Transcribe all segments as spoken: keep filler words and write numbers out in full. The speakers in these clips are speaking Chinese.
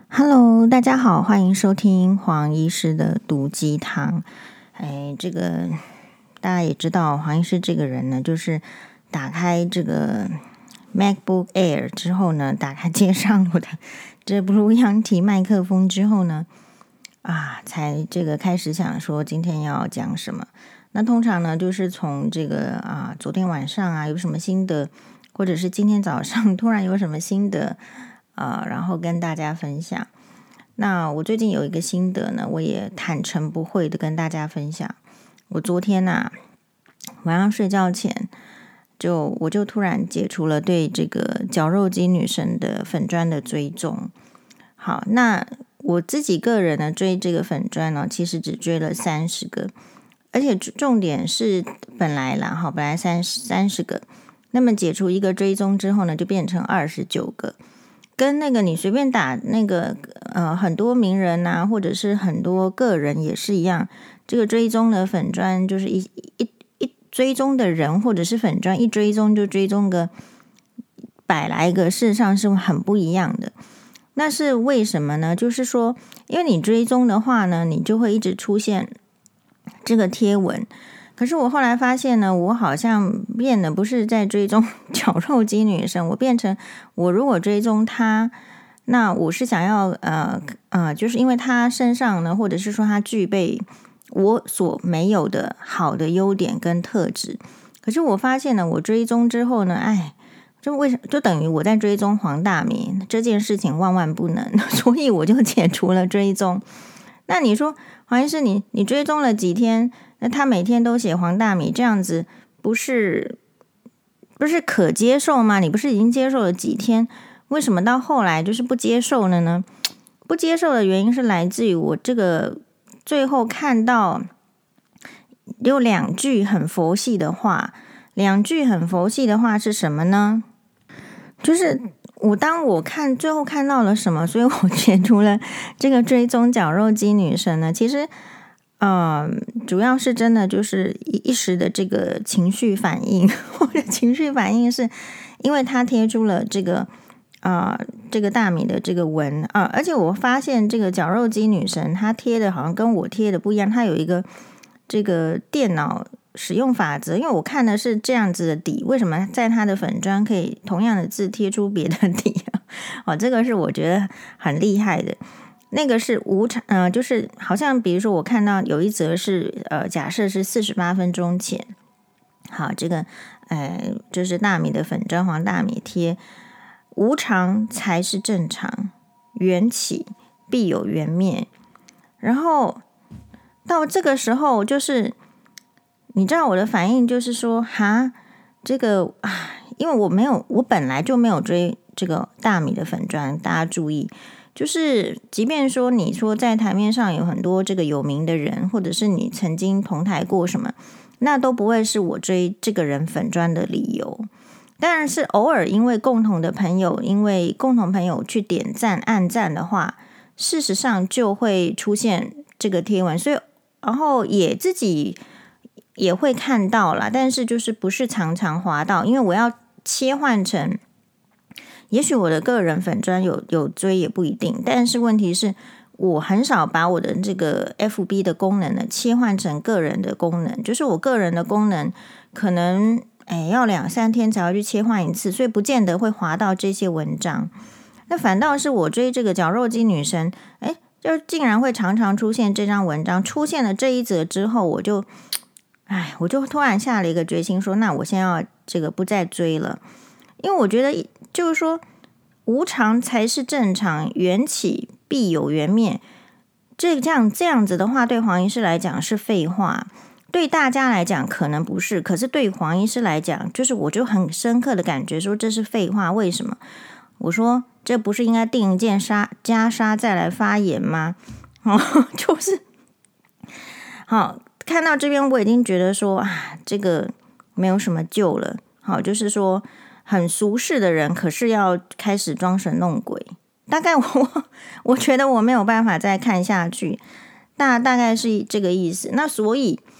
Hello，大家好，欢迎收听黄医师的毒鸡汤。哎，这个大家也知道，黄医师这个人呢，就是打开这个 MacBook Air 之后呢，打开接上我的这 Blue Yeti 麦克风之后呢，啊，才这个开始想说今天要讲什么。那通常呢，就是从这个啊，昨天晚上啊有什么心得，或者是今天早上突然有什么心得。啊、呃，然后跟大家分享。那我最近有一个心得呢，我也坦诚不讳的跟大家分享。我昨天呐、啊，晚上睡觉前，就我就突然解除了对这个绞肉机女神的粉专的追踪。好，那我自己个人呢追这个粉专呢，其实只追了三十个，而且重点是本来啦，哈，本来三十三十个，那么解除一个追踪之后呢，就变成二十九个。跟那个你随便打那个呃很多名人啊，或者是很多个人也是一样，这个追踪的粉专就是一一一追踪的人或者是粉专一追踪就追踪个百来个，事实上是很不一样的。那是为什么呢？就是说，因为你追踪的话呢，你就会一直出现这个贴文。可是我后来发现呢，我好像变得不是在追踪绞肉机女神，我变成我如果追踪她，那我是想要呃呃，就是因为她身上呢，或者是说她具备我所没有的好的优点跟特质。可是我发现呢，我追踪之后呢，哎，就为什就等于我在追踪黄大米这件事情万万不能，所以我就解除了追踪。那你说黄医师，你你追踪了几天？那他每天都写黄大米，这样子不是不是可接受吗？你不是已经接受了几天，为什么到后来就是不接受了呢？不接受的原因是来自于我这个最后看到有两句很佛系的话，两句很佛系的话是什么呢？就是我当我看最后看到了什么，所以我解除了这个追踪绞肉机女神呢？其实。呃，主要是真的就是一时的这个情绪反应，或者情绪反应是因为他贴出了这个啊、呃、这个大米的这个文啊、呃，而且我发现这个绞肉机女神她贴的好像跟我贴的不一样，她有一个这个电脑使用法则，因为我看的是这样子的底，为什么在她的粉专可以同样的字贴出别的底啊？哦，这个是我觉得很厉害的。那个是无偿，呃，就是好像比如说我看到有一则是，呃，假设是四十八分钟前，好，这个，呃，就是大米的粉专黄大米贴，无常才是正常，缘起必有缘灭。然后到这个时候，就是你知道我的反应就是说，哈，这个啊，因为我没有，我本来就没有追这个大米的粉专，大家注意。就是即便说你说在台面上有很多这个有名的人，或者是你曾经同台过什么，那都不会是我追这个人粉专的理由。当然是偶尔因为共同的朋友，因为共同朋友去点赞按赞的话，事实上就会出现这个贴文，所以然后也自己也会看到啦，但是就是不是常常滑到，因为我要切换成也许我的个人粉专有有追也不一定，但是问题是我很少把我的这个 F B 的功能呢切换成个人的功能，就是我个人的功能可能哎要两三天才会去切换一次，所以不见得会滑到这些文章。那反倒是我追这个绞肉机女神，哎，就竟然会常常出现这张文章，出现了这一则之后，我就哎，我就突然下了一个决心说，那我现在要这个不再追了，因为我觉得。就是说，无常才是正常，缘起必有缘灭。这这样这样子的话，对黄医师来讲是废话，对大家来讲可能不是，可是对黄医师来讲，就是我就很深刻的感觉说这是废话。为什么？我说这不是应该定一件杀袈裟再来发言吗？哦，就是好看到这边，我已经觉得说啊，这个没有什么救了。好，就是说。很俗世的人，可是要开始装神弄鬼，大概我我觉得我没有办法再看下去，大大概是这个意思。那所以，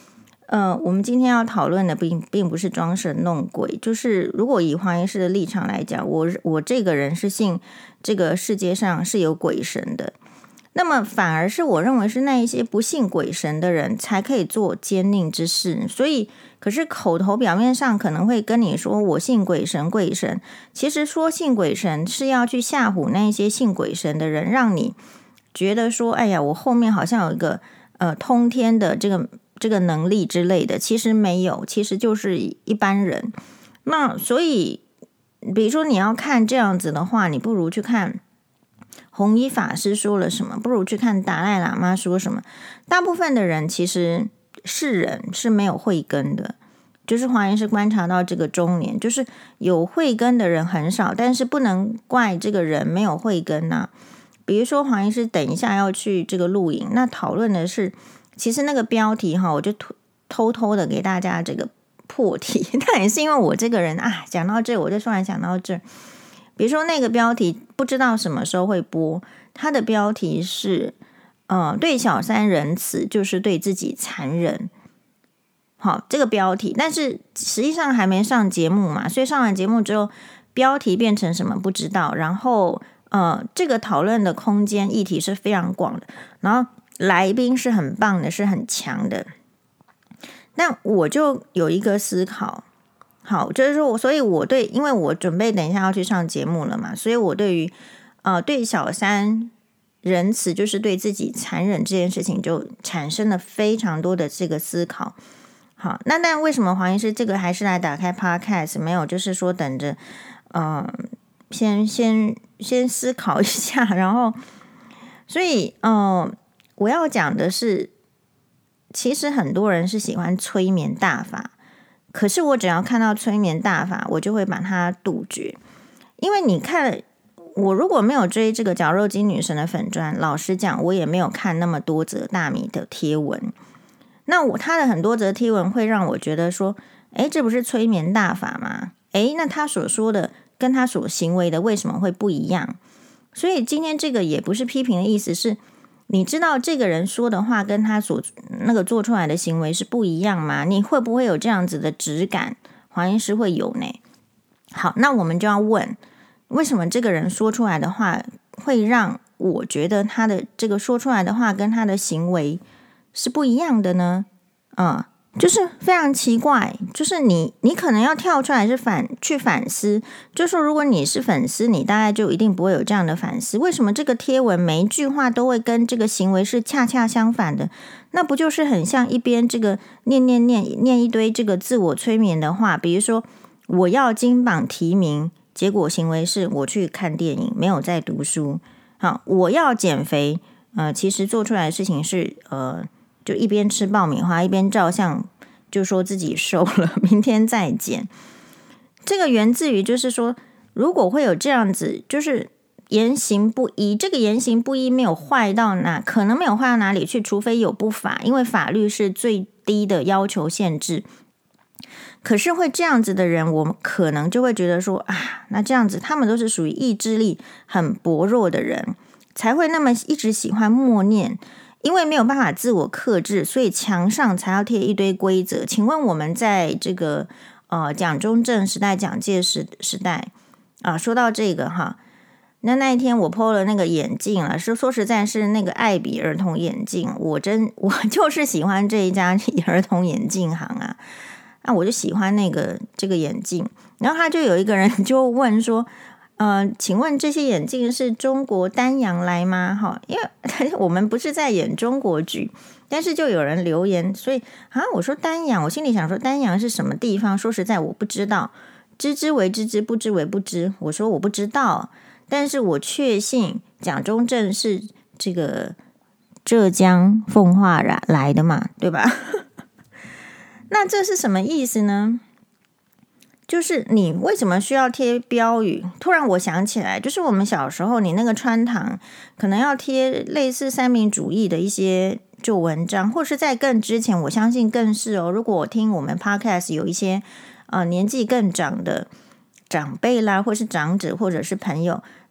呃，我们今天要讨论的并并不是装神弄鬼，就是如果以黄医师的立场来讲，我我这个人是信这个世界上是有鬼神的，那么反而是我认为是那一些不信鬼神的人才可以做奸佞之事。所以可是口头表面上可能会跟你说我信鬼神鬼神，其实说信鬼神是要去吓唬那些信鬼神的人，让你觉得说哎呀我后面好像有一个呃通天的这个这个能力之类的，其实没有，其实就是一般人。那所以比如说你要看这样子的话，你不如去看弘一法师说了什么，不如去看达赖喇嘛说什么。大部分的人其实世人是没有慧根的，就是华严是观察到这个中年，就是有慧根的人很少，但是不能怪这个人没有慧根啊。比如说华严是等一下要去这个录影，那讨论的是其实那个标题哈，我就偷偷的给大家这个破题，但也是因为我这个人啊，讲到这我就突然想到这。比如说那个标题不知道什么时候会播，它的标题是呃，对小三仁慈就是对自己残忍。好，这个标题，但是实际上还没上节目嘛，所以上完节目之后标题变成什么不知道，然后呃，这个讨论的空间议题是非常广的，然后来宾是很棒的，是很强的。那我就有一个思考，好，就是说，所以我对，因为我准备等一下要去上节目了嘛，所以我对于呃对小三仁慈就是对自己残忍这件事情，就产生了非常多的这个思考。好，那但为什么黄医师这个还是来打开 podcast 没有？就是说等着，呃，先先先思考一下，然后，所以，呃，我要讲的是，其实很多人是喜欢催眠大法。可是我只要看到催眠大法，我就会把它杜绝。因为你看，我如果没有追这个绞肉机女神的粉专，老实讲，我也没有看那么多则大米的贴文。那我他的很多则贴文会让我觉得说，诶，这不是催眠大法吗？诶，那他所说的跟他所行为的为什么会不一样？所以今天这个也不是批评的意思，是你知道这个人说的话跟他所那个做出来的行为是不一样吗？你会不会有这样子的质感？黄医师会有呢。好，那我们就要问，为什么这个人说出来的话会让我觉得他的这个说出来的话跟他的行为是不一样的呢？嗯，就是非常奇怪，就是你你可能要跳出来是反去反思，就说如果你是粉丝，你大概就一定不会有这样的反思。为什么这个贴文每一句话都会跟这个行为是恰恰相反的？那不就是很像一边这个念念念念一堆这个自我催眠的话，比如说我要金榜题名，结果行为是我去看电影，没有在读书。好，我要减肥，呃，其实做出来的事情是呃。就一边吃爆米花一边照相，就说自己瘦了，明天再减。这个源自于就是说，如果会有这样子，就是言行不一，这个言行不一没有坏到哪，可能没有坏到哪里去，除非有不法，因为法律是最低的要求限制。可是会这样子的人，我们可能就会觉得说啊，那这样子他们都是属于意志力很薄弱的人，才会那么一直喜欢默念。因为没有办法自我克制，所以墙上才要贴一堆规则。请问我们在这个呃蒋中正时代、蒋介石时代啊，说到这个哈，那那一天我 po 了那个眼镜啊，是说实在是那个爱彼儿童眼镜，我真我就是喜欢这一家儿童眼镜行啊，那我就喜欢那个这个眼镜，然后他就有一个人就问说。呃，请问这些眼镜是中国丹阳来吗？哈，因为我们不是在演中国剧，但是就有人留言，所以啊，我说丹阳，我心里想说丹阳是什么地方？说实在我不知道，知之为知之，不知为不知。我说我不知道，但是我确信蒋中正是这个浙江奉化来的嘛，对吧？那这是什么意思呢？就是你为什么需要贴标语？突然我想起来，就是我们小时候，你那个穿堂可能要贴类似三民主义的一些旧文章，或是在更之前，我相信更是哦。如果我听我们 podcast 有一些呃年纪更长的长辈啦，或是长者，或者是朋友，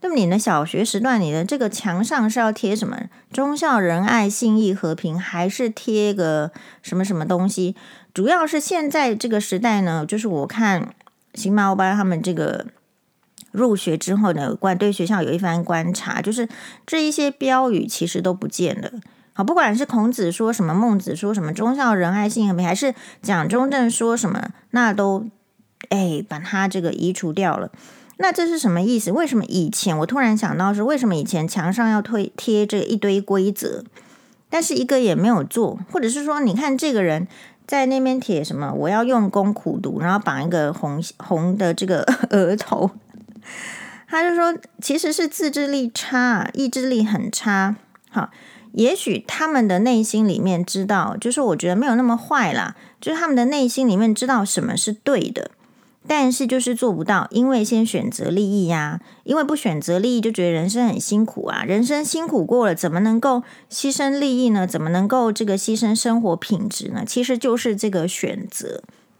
对不？你的小学时段，你的这个墙上是要贴什么？忠孝仁爱信义和平，还是贴个什么什么东西？主要是现在这个时代呢，就是我看新马欧巴他们这个入学之后呢，关对学校有一番观察，就是这一些标语其实都不见了。好，不管是孔子说什么，孟子说什么，忠孝仁爱信义和平，还是蒋中正说什么，那都哎把它这个移除掉了。那这是什么意思？为什么以前我突然想到是为什么以前墙上要推贴这一堆规则，但是一个也没有做，或者是说你看这个人在那边贴什么，我要用功苦读，然后绑一个红红的这个额头，他就说其实是自制力差，意志力很差。好，也许他们的内心里面知道，就是我觉得没有那么坏啦，就是他们的内心里面知道什么是对的。但是就是做不到，因为先选择利益呀、啊，因为不选择利益就觉得人生很辛苦啊，人生辛苦过了，怎么能够牺牲利益呢？怎么能够这个牺牲生活品质呢？其实就是这个选择。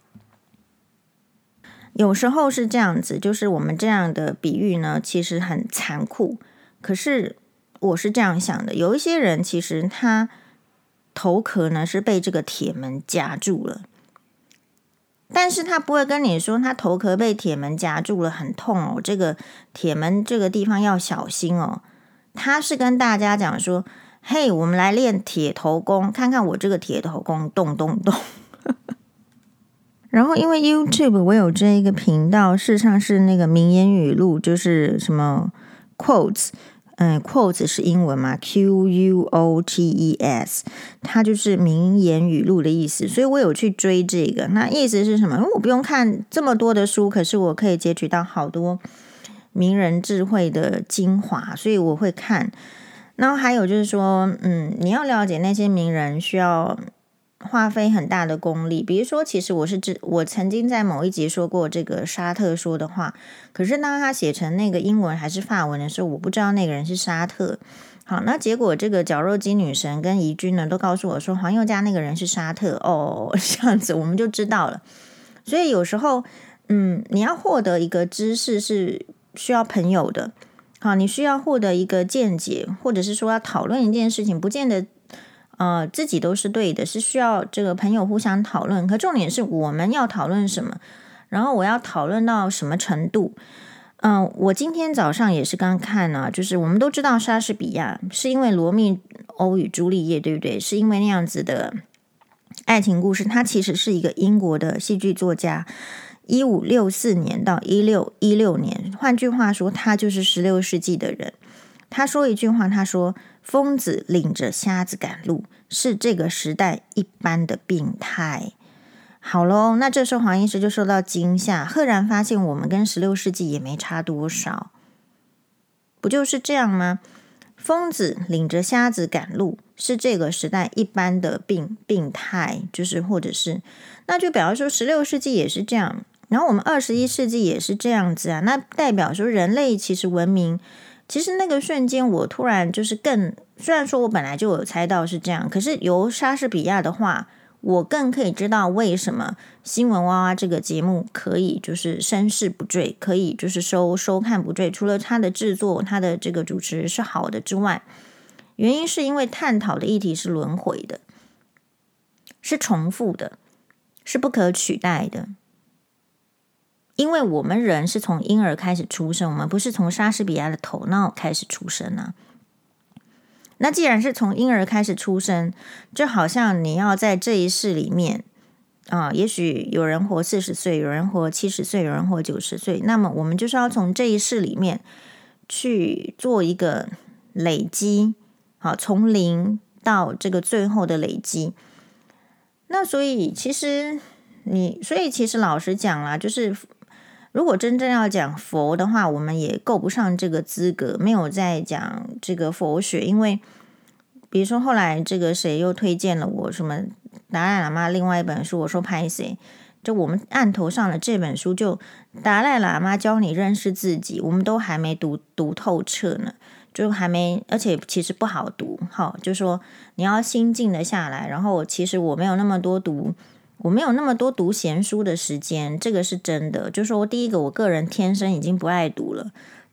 有时候是这样子，就是我们这样的比喻呢，其实很残酷。可是我是这样想的，有一些人其实他头壳呢是被这个铁门夹住了。但是他不会跟你说他头壳被铁门夹住了很痛哦，这个铁门这个地方要小心哦。他是跟大家讲说，嘿，我们来练铁头功，看看我这个铁头功动动动。然后因为 YouTube 我有这一个频道，事实上是那个名言语录，就是什么 quotes。嗯 ，quotes 是英文嘛 ，Q U O T E S， 它就是名言语录的意思，所以我有去追这个。那意思是什么？因为我不用看这么多的书，可是我可以截取到好多名人智慧的精华，所以我会看。然后还有就是说，嗯，你要了解那些名人，需要花费很大的功力。比如说，其实我是知，我曾经在某一集说过这个沙特说的话，可是当他写成那个英文还是法文的时候，我不知道那个人是沙特。好，那结果这个绞肉机女神跟怡君呢，都告诉我说黄宥嘉那个人是沙特哦，这样子我们就知道了。所以有时候，嗯，你要获得一个知识是需要朋友的。好，你需要获得一个见解，或者是说要讨论一件事情，不见得。呃，自己都是对的，是需要这个朋友互相讨论。可重点是我们要讨论什么，然后我要讨论到什么程度。嗯、呃，我今天早上也是刚看呢、啊，就是我们都知道莎士比亚是因为罗密欧与朱丽叶，对不对？是因为那样子的爱情故事，他其实是一个英国的戏剧作家，一五六四年到一六一六年，换句话说，他就是十六世纪的人。他说一句话，他说疯子领着瞎子赶路是这个时代一般的病态。好咯，那这时候黄医师就受到惊吓，赫然发现我们跟十六世纪也没差多少，不就是这样吗？疯子领着瞎子赶路是这个时代一般的病病态，就是或者是那就表示说十六世纪也是这样，然后我们二十一世纪也是这样子啊，那代表说人类其实文明其实那个瞬间我突然就是更，虽然说我本来就有猜到是这样，可是由莎士比亚的话，我更可以知道为什么新闻娃娃这个节目可以就是声势不坠，可以就是收收看不坠，除了它的制作，它的这个主持是好的之外，原因是因为探讨的议题是轮回的，是重复的，是不可取代的。因为我们人是从婴儿开始出生，我们不是从莎士比亚的头脑开始出生啊。那既然是从婴儿开始出生，就好像你要在这一世里面啊、呃，也许有人活四十岁，有人活七十岁，有人活九十岁，那么我们就是要从这一世里面去做一个累积，好，从零到这个最后的累积。那所以其实你，所以其实老实讲啦，就是如果真正要讲佛的话，我们也够不上这个资格，没有在讲这个佛学。因为比如说后来这个谁又推荐了我什么达赖喇嘛另外一本书，我说拍谁，就我们案头上的这本书，就达赖喇嘛教你认识自己，我们都还没读读透彻呢，就还没，而且其实不好读。好，就说你要心静的下来，然后其实我没有那么多读。我没有那么多读闲书的时间，这个是真的。就是说第一个，我个人天生已经不爱读了，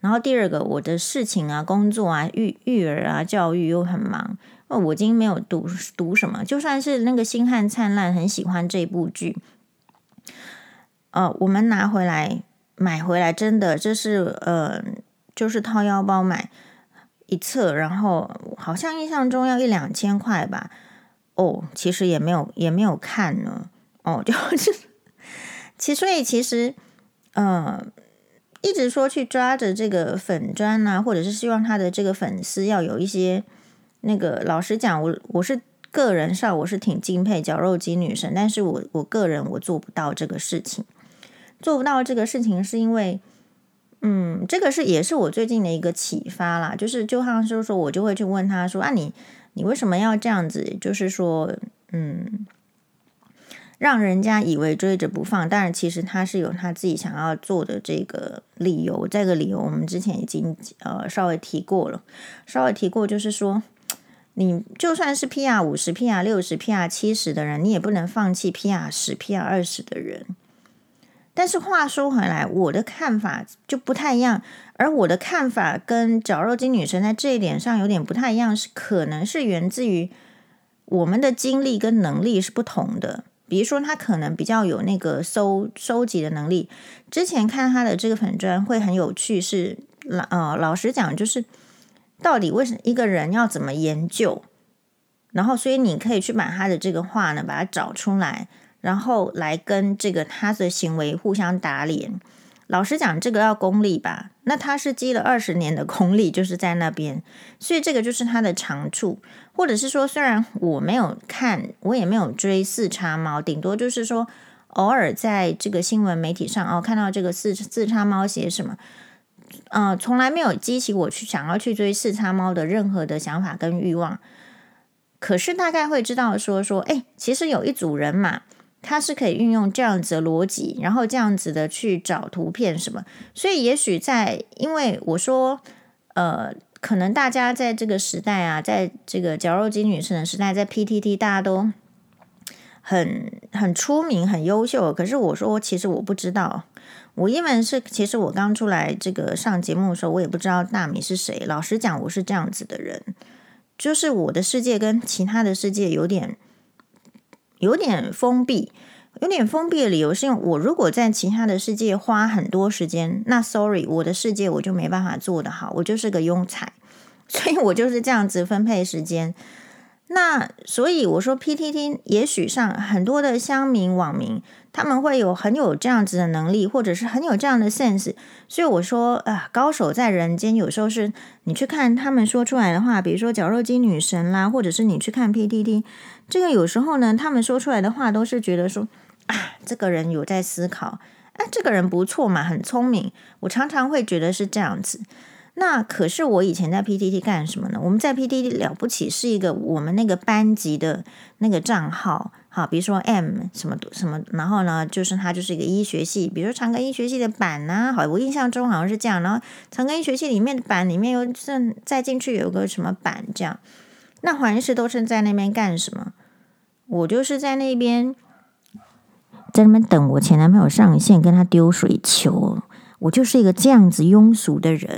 然后第二个，我的事情啊、工作啊、育育儿啊、教育又很忙，我已经没有读读什么。就算是那个星汉灿烂，很喜欢这部剧，呃，我们拿回来买回来，真的这是呃，就是掏腰包买一册，然后好像印象中要一两千块吧。哦，其实也没有也没有看呢。哦，就是其所以其实呃。一直说去抓着这个粉专啊，或者是希望他的这个粉丝要有一些那个，老实讲，我我是个人上我是挺敬佩绞肉机女神，但是我我个人我做不到这个事情，做不到这个事情是因为，嗯，这个是也是我最近的一个启发啦，就是就像是说我就会去问他说啊，你你为什么要这样子？就是说，嗯。让人家以为追着不放，当然其实他是有他自己想要做的这个理由。这个理由我们之前已经呃稍微提过了，稍微提过，就是说你就算是 P R 五十、P R 六十、P R 七十的人，你也不能放弃 P R 十、P R 二十的人。但是话说回来，我的看法就不太一样，而我的看法跟绞肉机女神在这一点上有点不太一样，是可能是源自于我们的精力跟能力是不同的。比如说他可能比较有那个收收集的能力，之前看他的这个粉专会很有趣，是呃老实讲，就是到底为什么一个人要怎么研究，然后所以你可以去把他的这个话呢把它找出来，然后来跟这个他的行为互相打脸。老实讲，这个要功力吧，那他是积了二十年的功力，就是在那边，所以这个就是他的长处。或者是说，虽然我没有看，我也没有追四叉猫，顶多就是说偶尔在这个新闻媒体上哦看到这个四四叉猫写什么，呃，从来没有激起我去想要去追四叉猫的任何的想法跟欲望。可是大概会知道说说，哎，其实有一组人嘛。他是可以运用这样子的逻辑，然后这样子的去找图片什么，所以也许在，因为我说，呃，可能大家在这个时代啊，在这个绞肉机女神的时代，在 P T T 大家都很很出名、很优秀，可是我说，其实我不知道，我因为是，其实我刚出来这个上节目的时候，我也不知道大米是谁。老实讲，我是这样子的人，就是我的世界跟其他的世界有点。有点封闭，有点封闭的理由是因为我如果在其他的世界花很多时间，那 sorry， 我的世界我就没办法做得好，我就是个庸才，所以我就是这样子分配时间。那所以我说 P T T 也许上很多的乡民网民他们会有很有这样子的能力，或者是很有这样的 sense， 所以我说啊，高手在人间，有时候是你去看他们说出来的话，比如说绞肉机女神啦，或者是你去看 P T T， 这个有时候呢，他们说出来的话都是觉得说啊，这个人有在思考，啊，这个人不错嘛，很聪明，我常常会觉得是这样子。那可是我以前在 P T T 干什么呢？我们在 P T T 了不起是一个我们那个班级的那个账号，好，比如说 M 什么什么，然后呢，就是它就是一个医学系，比如说长庚医学系的版啊，好，我印象中好像是这样。然后长庚医学系里面的版里面有再进去有个什么版这样。那黄医师都是在那边干什么？我就是在那边在那边等我前男朋友上线，跟他丢水球。我就是一个这样子庸俗的人，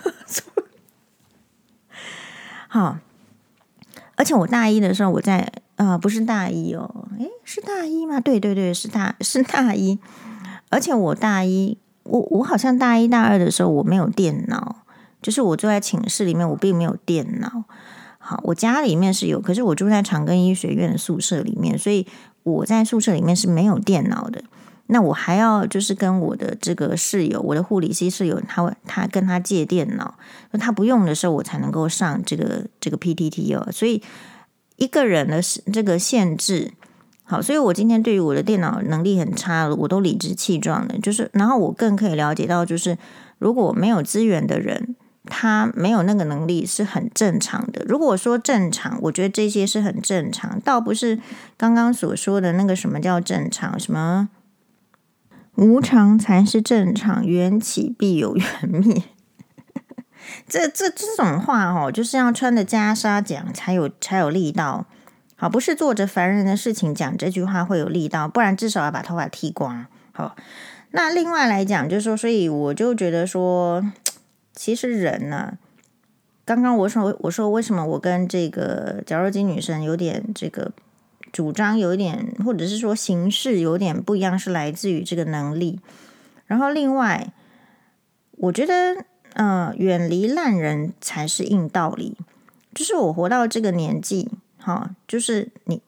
好，而且我大一的时候，我在呃，不是大一哦，诶，是大一吗？对对对，是大是大一，而且我大一，我我好像大一大二的时候我没有电脑，就是我住在寝室里面，我并没有电脑。好，我家里面是有，可是我住在长庚医学院的宿舍里面，所以我在宿舍里面是没有电脑的。那我还要就是跟我的这个室友，我的护理系室友，他他跟他借电脑，他不用的时候我才能够上这个这个 P T T 哦。所以一个人的这个限制，好，所以我今天对于我的电脑能力很差，我都理直气壮的，就是然后我更可以了解到，就是如果没有资源的人，他没有那个能力是很正常的。如果说正常，我觉得这些是很正常，倒不是刚刚所说的那个什么叫正常，什么无常才是正常，缘起必有缘灭。这这这种话哦，就是要穿着袈裟讲才有才有力道。好，不是做着凡人的事情讲这句话会有力道，不然至少要把头发剃光。好，那另外来讲，就是说，所以我就觉得说， 其实人呢、啊，刚刚我说我说为什么我跟这个绞肉机女神有点这个主张有一点，或者是说形式有点不一样，是来自于这个能力。然后另外，我觉得呃，远离烂人才是硬道理。就是我活到这个年纪，哈，就是你。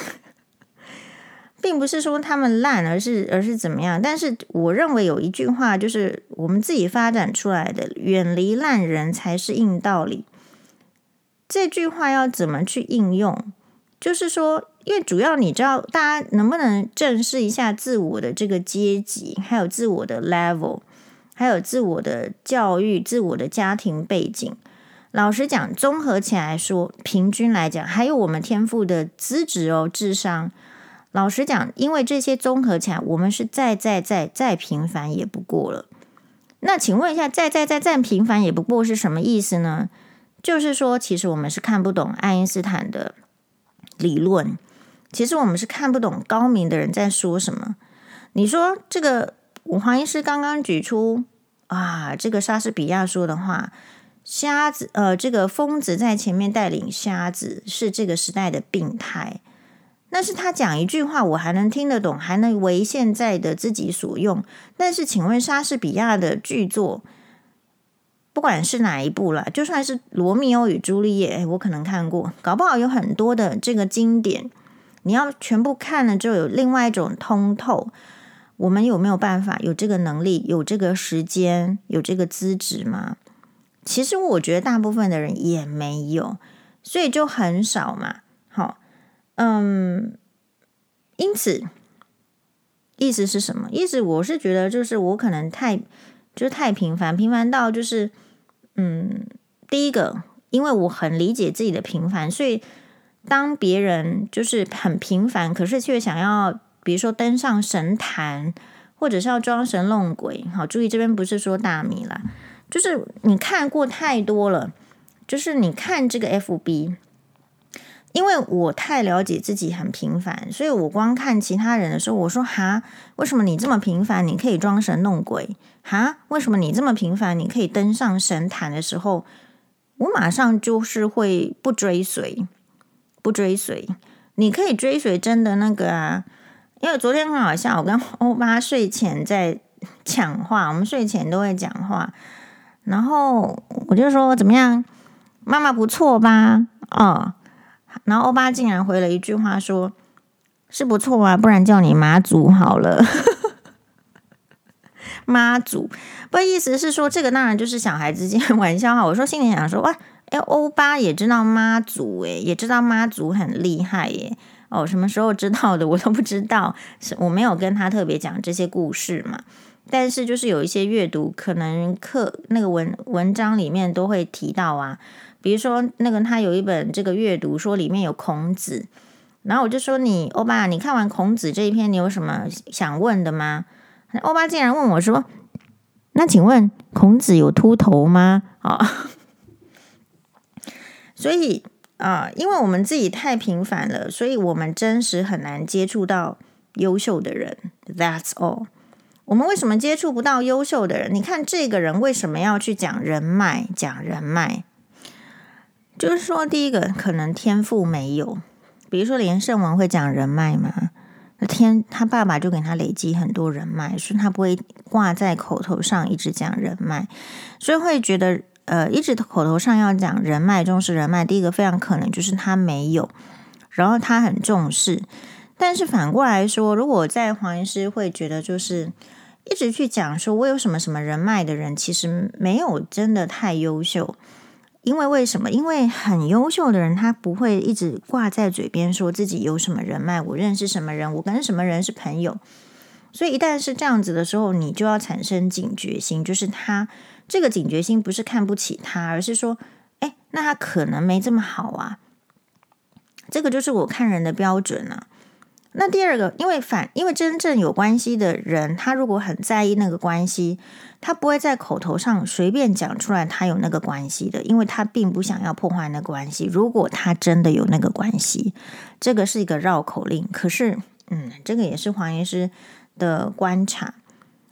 并不是说他们烂，而是而是怎么样？但是我认为有一句话，就是我们自己发展出来的，远离烂人才是硬道理。这句话要怎么去应用？就是说，因为主要你知道，大家能不能正视一下自我的这个阶级，还有自我的 level， 还有自我的教育、自我的家庭背景。老实讲，综合起来说，平均来讲，还有我们天赋的资质哦，智商。老实讲，因为这些综合起来，我们是再再再再平凡也不过了。那请问一下，再再再再平凡也不过是什么意思呢？就是说，其实我们是看不懂爱因斯坦的理论，其实我们是看不懂高明的人在说什么。你说这个，我黄医师刚刚举出啊，这个莎士比亚说的话，瞎子呃，这个疯子在前面带领瞎子，是这个时代的病态。那是他讲一句话，我还能听得懂，还能为现在的自己所用。但是，请问莎士比亚的剧作，不管是哪一部啦，就算是《罗密欧与朱丽叶》，哎，我可能看过，搞不好有很多的这个经典，你要全部看了之后，有另外一种通透。我们有没有办法有这个能力，有这个时间，有这个资质吗？其实我觉得大部分的人也没有，所以就很少嘛。好。嗯，因此，意思是什么？意思我是觉得，就是我可能太，就是太平凡，平凡到就是，嗯，第一个，因为我很理解自己的平凡，所以当别人就是很平凡，可是却想要，比如说登上神坛，或者是要装神弄鬼，好，注意这边不是说大米啦，就是你看过太多了，就是你看这个 F B。因为我太了解自己很平凡，所以我光看其他人的时候，我说哈，为什么你这么平凡，你可以装神弄鬼？哈，为什么你这么平凡，你可以登上神坛的时候，我马上就是会不追随，不追随。你可以追随真的那个啊，因为昨天很好笑，我跟欧巴睡前在讲话，我们睡前都会讲话，然后我就说怎么样，妈妈不错吧？哦。然后欧巴竟然回了一句话说，是不错啊，不然叫你妈祖好了。妈祖，不意思是说这个当然就是小孩之间玩笑话。我说心里想说哇，哎，欧巴也知道妈祖，哎，也知道妈祖很厉害耶。哦，什么时候知道的我都不知道，我没有跟他特别讲这些故事嘛。但是就是有一些阅读，可能课那个文文章里面都会提到啊。比如说，那个他有一本这个阅读，说里面有孔子，然后我就说你欧巴，你看完孔子这一篇，你有什么想问的吗？欧巴竟然问我说：“那请问孔子有秃头吗？”啊、哦，所以啊、呃，因为我们自己太平凡了，所以我们真实很难接触到优秀的人。That's all。我们为什么接触不到优秀的人？你看这个人为什么要去讲人脉？讲人脉。就是说，第一个可能天赋没有，比如说连胜文会讲人脉嘛，天他爸爸就给他累积很多人脉，所以他不会挂在口头上一直讲人脉，所以会觉得呃一直口头上要讲人脉，重视人脉。第一个非常可能就是他没有，然后他很重视，但是反过来说，如果在黄医师会觉得就是一直去讲说我有什么什么人脉的人，其实没有真的太优秀。因为为什么？因为很优秀的人，他不会一直挂在嘴边说自己有什么人脉，我认识什么人，我跟什么人是朋友。所以一旦是这样子的时候，你就要产生警觉心，就是他这个警觉心不是看不起他，而是说，哎，那他可能没这么好啊。这个就是我看人的标准啊。那第二个，因为反，因为真正有关系的人，他如果很在意那个关系，他不会在口头上随便讲出来他有那个关系的，因为他并不想要破坏那个关系。如果他真的有那个关系，这个是一个绕口令。可是，嗯，这个也是黄医师的观察。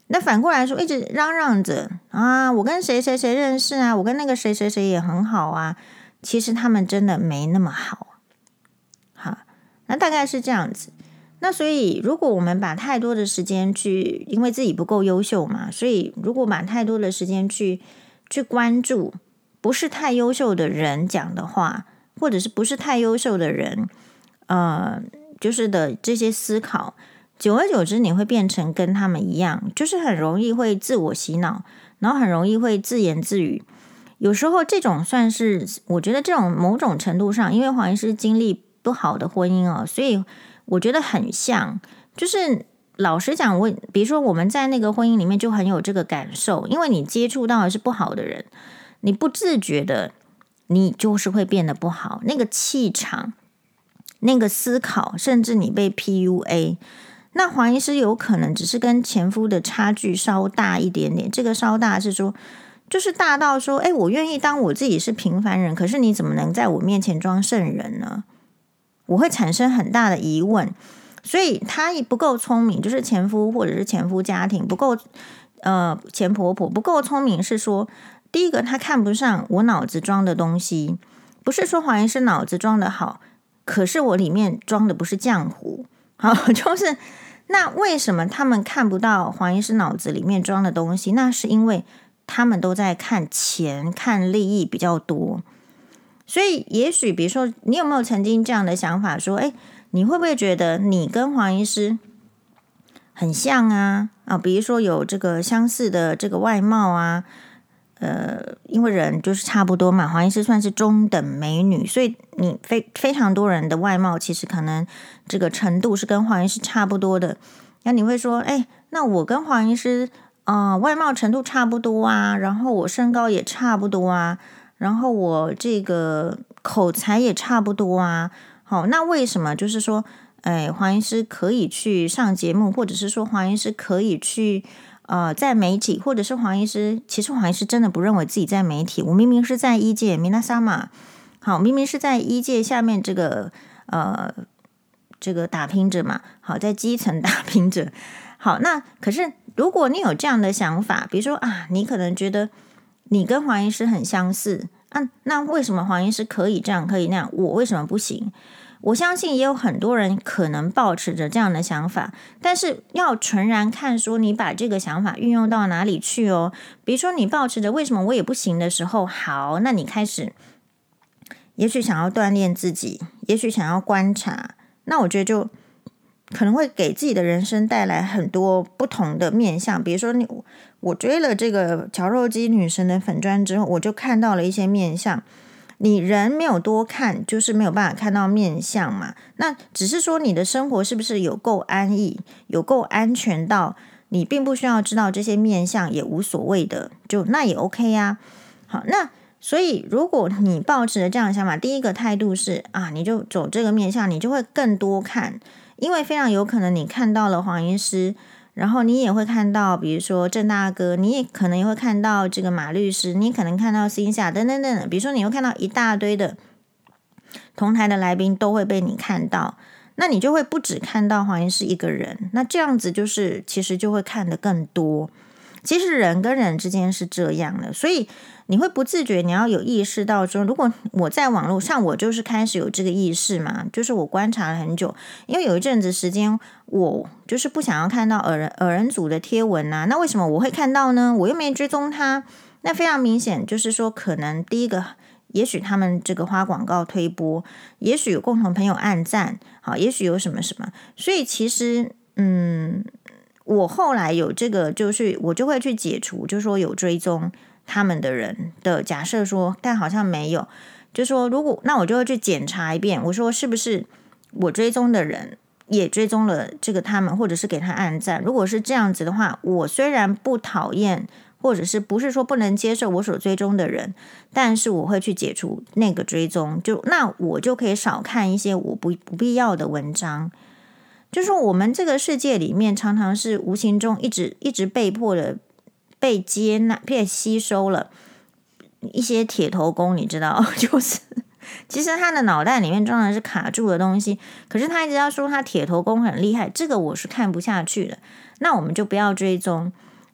那反过来说，一直嚷嚷着啊，我跟谁谁谁认识啊，我跟那个谁谁谁也很好啊，其实他们真的没那么好。好，那大概是这样子。那所以如果我们把太多的时间去，因为自己不够优秀嘛，所以如果把太多的时间去去关注不是太优秀的人讲的话，或者是不是太优秀的人呃，就是的这些思考，久而久之你会变成跟他们一样，就是很容易会自我洗脑，然后很容易会自言自语。有时候这种算是，我觉得这种某种程度上，因为黄医师经历不好的婚姻哦，所以我觉得很像，就是老实讲，我比如说我们在那个婚姻里面就很有这个感受，因为你接触到的是不好的人，你不自觉的你就是会变得不好，那个气场，那个思考，甚至你被 P U A。 那黄医师有可能只是跟前夫的差距稍大一点点，这个稍大是说就是大到说，哎，我愿意当我自己是平凡人，可是你怎么能在我面前装圣人呢？我会产生很大的疑问。所以他不够聪明，就是前夫或者是前夫家庭不够，呃，前婆婆不够聪明，是说第一个他看不上我脑子装的东西，不是说黄医师脑子装的好，可是我里面装的不是浆糊。好，就是那为什么他们看不到黄医师脑子里面装的东西？那是因为他们都在看钱看利益比较多。所以也许比如说你有没有曾经这样的想法说，哎，你会不会觉得你跟黄医师很像啊？啊，比如说有这个相似的这个外貌啊，呃，因为人就是差不多嘛，黄医师算是中等美女，所以你非非常多人的外貌其实可能这个程度是跟黄医师差不多的。那你会说，哎，那我跟黄医师啊、呃，外貌程度差不多啊，然后我身高也差不多啊，然后我这个口才也差不多啊。好，那为什么就是说，哎，黄医师可以去上节目，或者是说黄医师可以去呃在媒体，或者是黄医师，其实黄医师真的不认为自己在媒体，我明明是在医界皆さま，好，明明是在医界下面这个呃这个打拼者嘛，好，在基层打拼者。好，那可是如果你有这样的想法，比如说啊，你可能觉得你跟黄医师很相似啊，那为什么黄医师可以这样可以那样，我为什么不行？我相信也有很多人可能抱持着这样的想法，但是要纯然看说你把这个想法运用到哪里去哦。比如说你抱持着为什么我也不行的时候，好，那你开始也许想要锻炼自己，也许想要观察，那我觉得就可能会给自己的人生带来很多不同的面向。比如说你我追了这个绞肉机女神的粉专之后，我就看到了一些面向。你人没有多看，就是没有办法看到面向嘛。那只是说你的生活是不是有够安逸，有够安全到你并不需要知道这些面向也无所谓的，就那也 OK 呀、啊。好，那所以如果你抱持了这样的想法，第一个态度是啊，你就走这个面向，你就会更多看，因为非常有可能你看到了黄医师，然后你也会看到比如说郑大哥，你也可能也会看到这个马律师，你可能看到辛夏等等等，比如说你会看到一大堆的同台的来宾都会被你看到，那你就会不只看到黄医师一个人，那这样子就是其实就会看得更多。其实人跟人之间是这样的，所以你会不自觉，你要有意识到说，如果我在网络上，我就是开始有这个意识嘛，就是我观察了很久，因为有一阵子时间，我就是不想要看到耳人耳人组的贴文啊，那为什么我会看到呢？我又没追踪他，那非常明显就是说，可能第一个，也许他们这个花广告推播，也许有共同朋友按赞，好，也许有什么什么，所以其实，嗯。我后来有这个，就是我就会去解除，就是说有追踪他们的人的假设说，但好像没有，就说如果那我就会去检查一遍，我说是不是我追踪的人也追踪了这个他们，或者是给他按赞。如果是这样子的话，我虽然不讨厌，或者是不是说不能接受我所追踪的人，但是我会去解除那个追踪，就那我就可以少看一些我不不必要的文章。就是我们这个世界里面，常常是无形中一直一直被迫的被接纳、被吸收了一些铁头功，你知道，就是其实他的脑袋里面装的是卡住的东西，可是他一直要说他铁头功很厉害，这个我是看不下去的。那我们就不要追踪。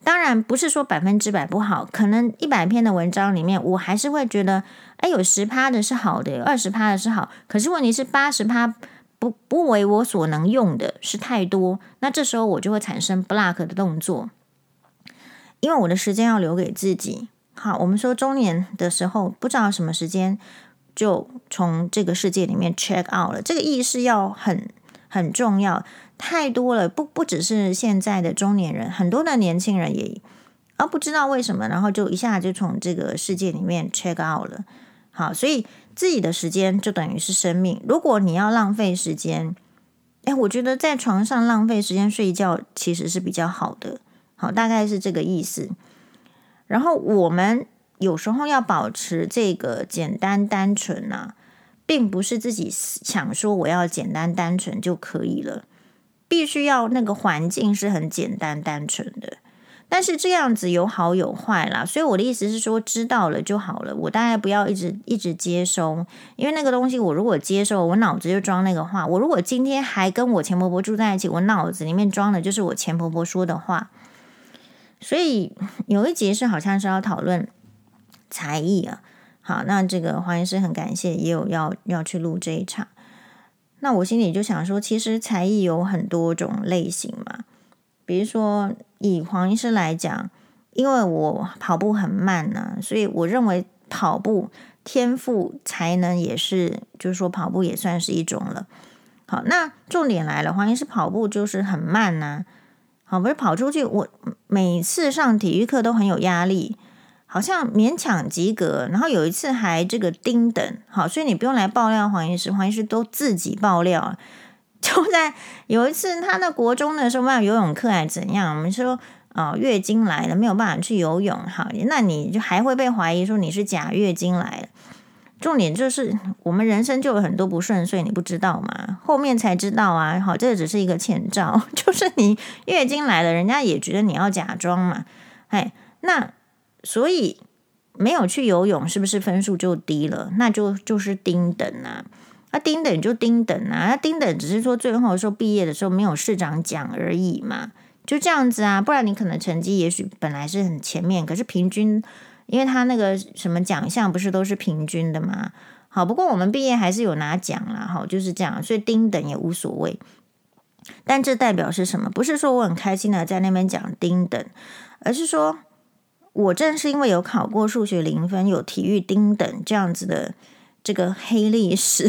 当然不是说百分之百不好，可能一百篇的文章里面，我还是会觉得，哎，有 百分之十 的是好的，有 百分之二十 的是好，可是问题是 百分之八十 不不为我所能用的是太多，那这时候我就会产生 block 的动作，因为我的时间要留给自己。好，我们说中年的时候，不知道什么时间就从这个世界里面 check out 了，这个意识要很很重要。太多了，不不只是现在的中年人，很多的年轻人也啊不知道为什么，然后就一下就从这个世界里面 check out 了。好，所以自己的时间就等于是生命。如果你要浪费时间，哎，我觉得在床上浪费时间睡觉其实是比较好的。好，大概是这个意思。然后我们有时候要保持这个简单单纯啊，并不是自己想说我要简单单纯就可以了。必须要那个环境是很简单单纯的，但是这样子有好有坏啦，所以我的意思是说，知道了就好了，我大概不要一直一直接收，因为那个东西我如果接收，我脑子就装那个话。我如果今天还跟我前婆婆住在一起，我脑子里面装的就是我前婆婆说的话。所以有一节是好像是要讨论才艺啊，好，那这个黄医师很感谢，也有要要去录这一场。那我心里就想说，其实才艺有很多种类型嘛。比如说以黄医师来讲，因为我跑步很慢呢、啊，所以我认为跑步天赋才能也是，就是说跑步也算是一种了。好，那重点来了，黄医师跑步就是很慢呢、啊。好，不是跑出去，我每次上体育课都很有压力。好像勉强及格，然后有一次还这个丁等，好，所以你不用来爆料黄医师，黄医师都自己爆料。就在有一次他的国中的时候，没有游泳课还怎样，我们说哦月经来了没有办法去游泳，好，那你就还会被怀疑说你是假月经来了。重点就是我们人生就有很多不顺遂，你不知道吗？后面才知道啊，好，这只是一个前兆，就是你月经来了，人家也觉得你要假装嘛，哎，那。所以没有去游泳，是不是分数就低了？那就就是丁等啊，那、啊、丁等就丁等啊，那丁等只是说最后说毕业的时候没有市长奖而已嘛，就这样子啊。不然你可能成绩也许本来是很前面，可是平均，因为他那个什么奖项不是都是平均的嘛。好，不过我们毕业还是有拿奖啦，好，就是这样，所以丁等也无所谓。但这代表是什么？不是说我很开心的在那边讲丁等，而是说。我正是因为有考过数学零分，有体育丁等这样子的这个黑历史，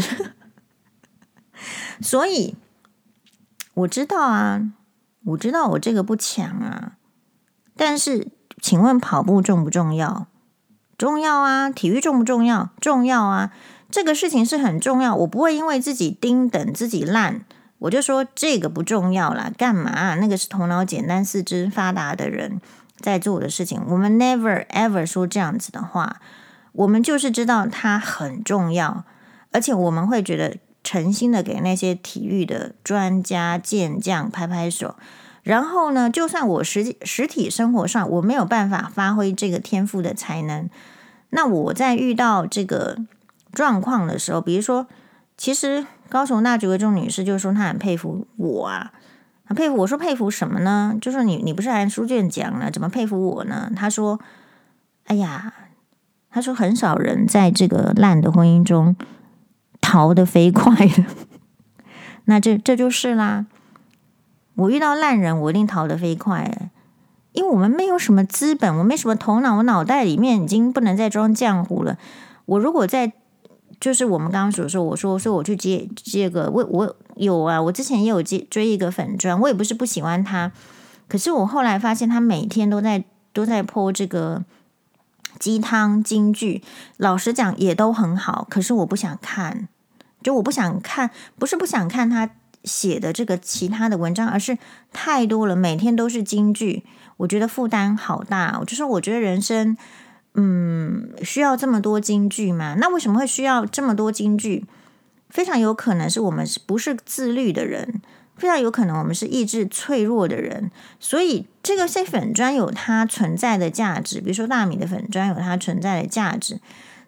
所以我知道啊，我知道我这个不强啊。但是，请问跑步重不重要？重要啊。体育重不重要？重要啊。这个事情是很重要，我不会因为自己丁等自己烂，我就说这个不重要啦。干嘛啊？那个是头脑简单、四肢发达的人。在做的事情，我们 never ever 说这样子的话，我们就是知道它很重要，而且我们会觉得诚心的给那些体育的专家健将拍拍手。然后呢，就算我实实体生活上我没有办法发挥这个天赋的才能，那我在遇到这个状况的时候，比如说，其实高雄大菊为众女士就说她很佩服我啊。佩服我说佩服什么呢？就说你你不是还书卷奖了，怎么佩服我呢？他说：“哎呀，他说很少人在这个烂的婚姻中逃得飞快的，那这这就是啦。我遇到烂人，我一定逃得飞快，因为我们没有什么资本，我没什么头脑，我脑袋里面已经不能再装浆糊了。我如果在就是我们刚刚所说，我说说我去接接个我我。”有啊，我之前也有追一个粉专，我也不是不喜欢他，可是我后来发现他每天都在都在 po 这个鸡汤金句，老实讲也都很好，可是我不想看，就我不想看，不是不想看他写的这个其他的文章，而是太多了，每天都是金句，我觉得负担好大。我就说我觉得人生嗯需要这么多金句吗？那为什么会需要这么多金句？非常有可能是我们不是自律的人，非常有可能我们是意志脆弱的人，所以这个些粉专有它存在的价值，比如说大米的粉专有它存在的价值。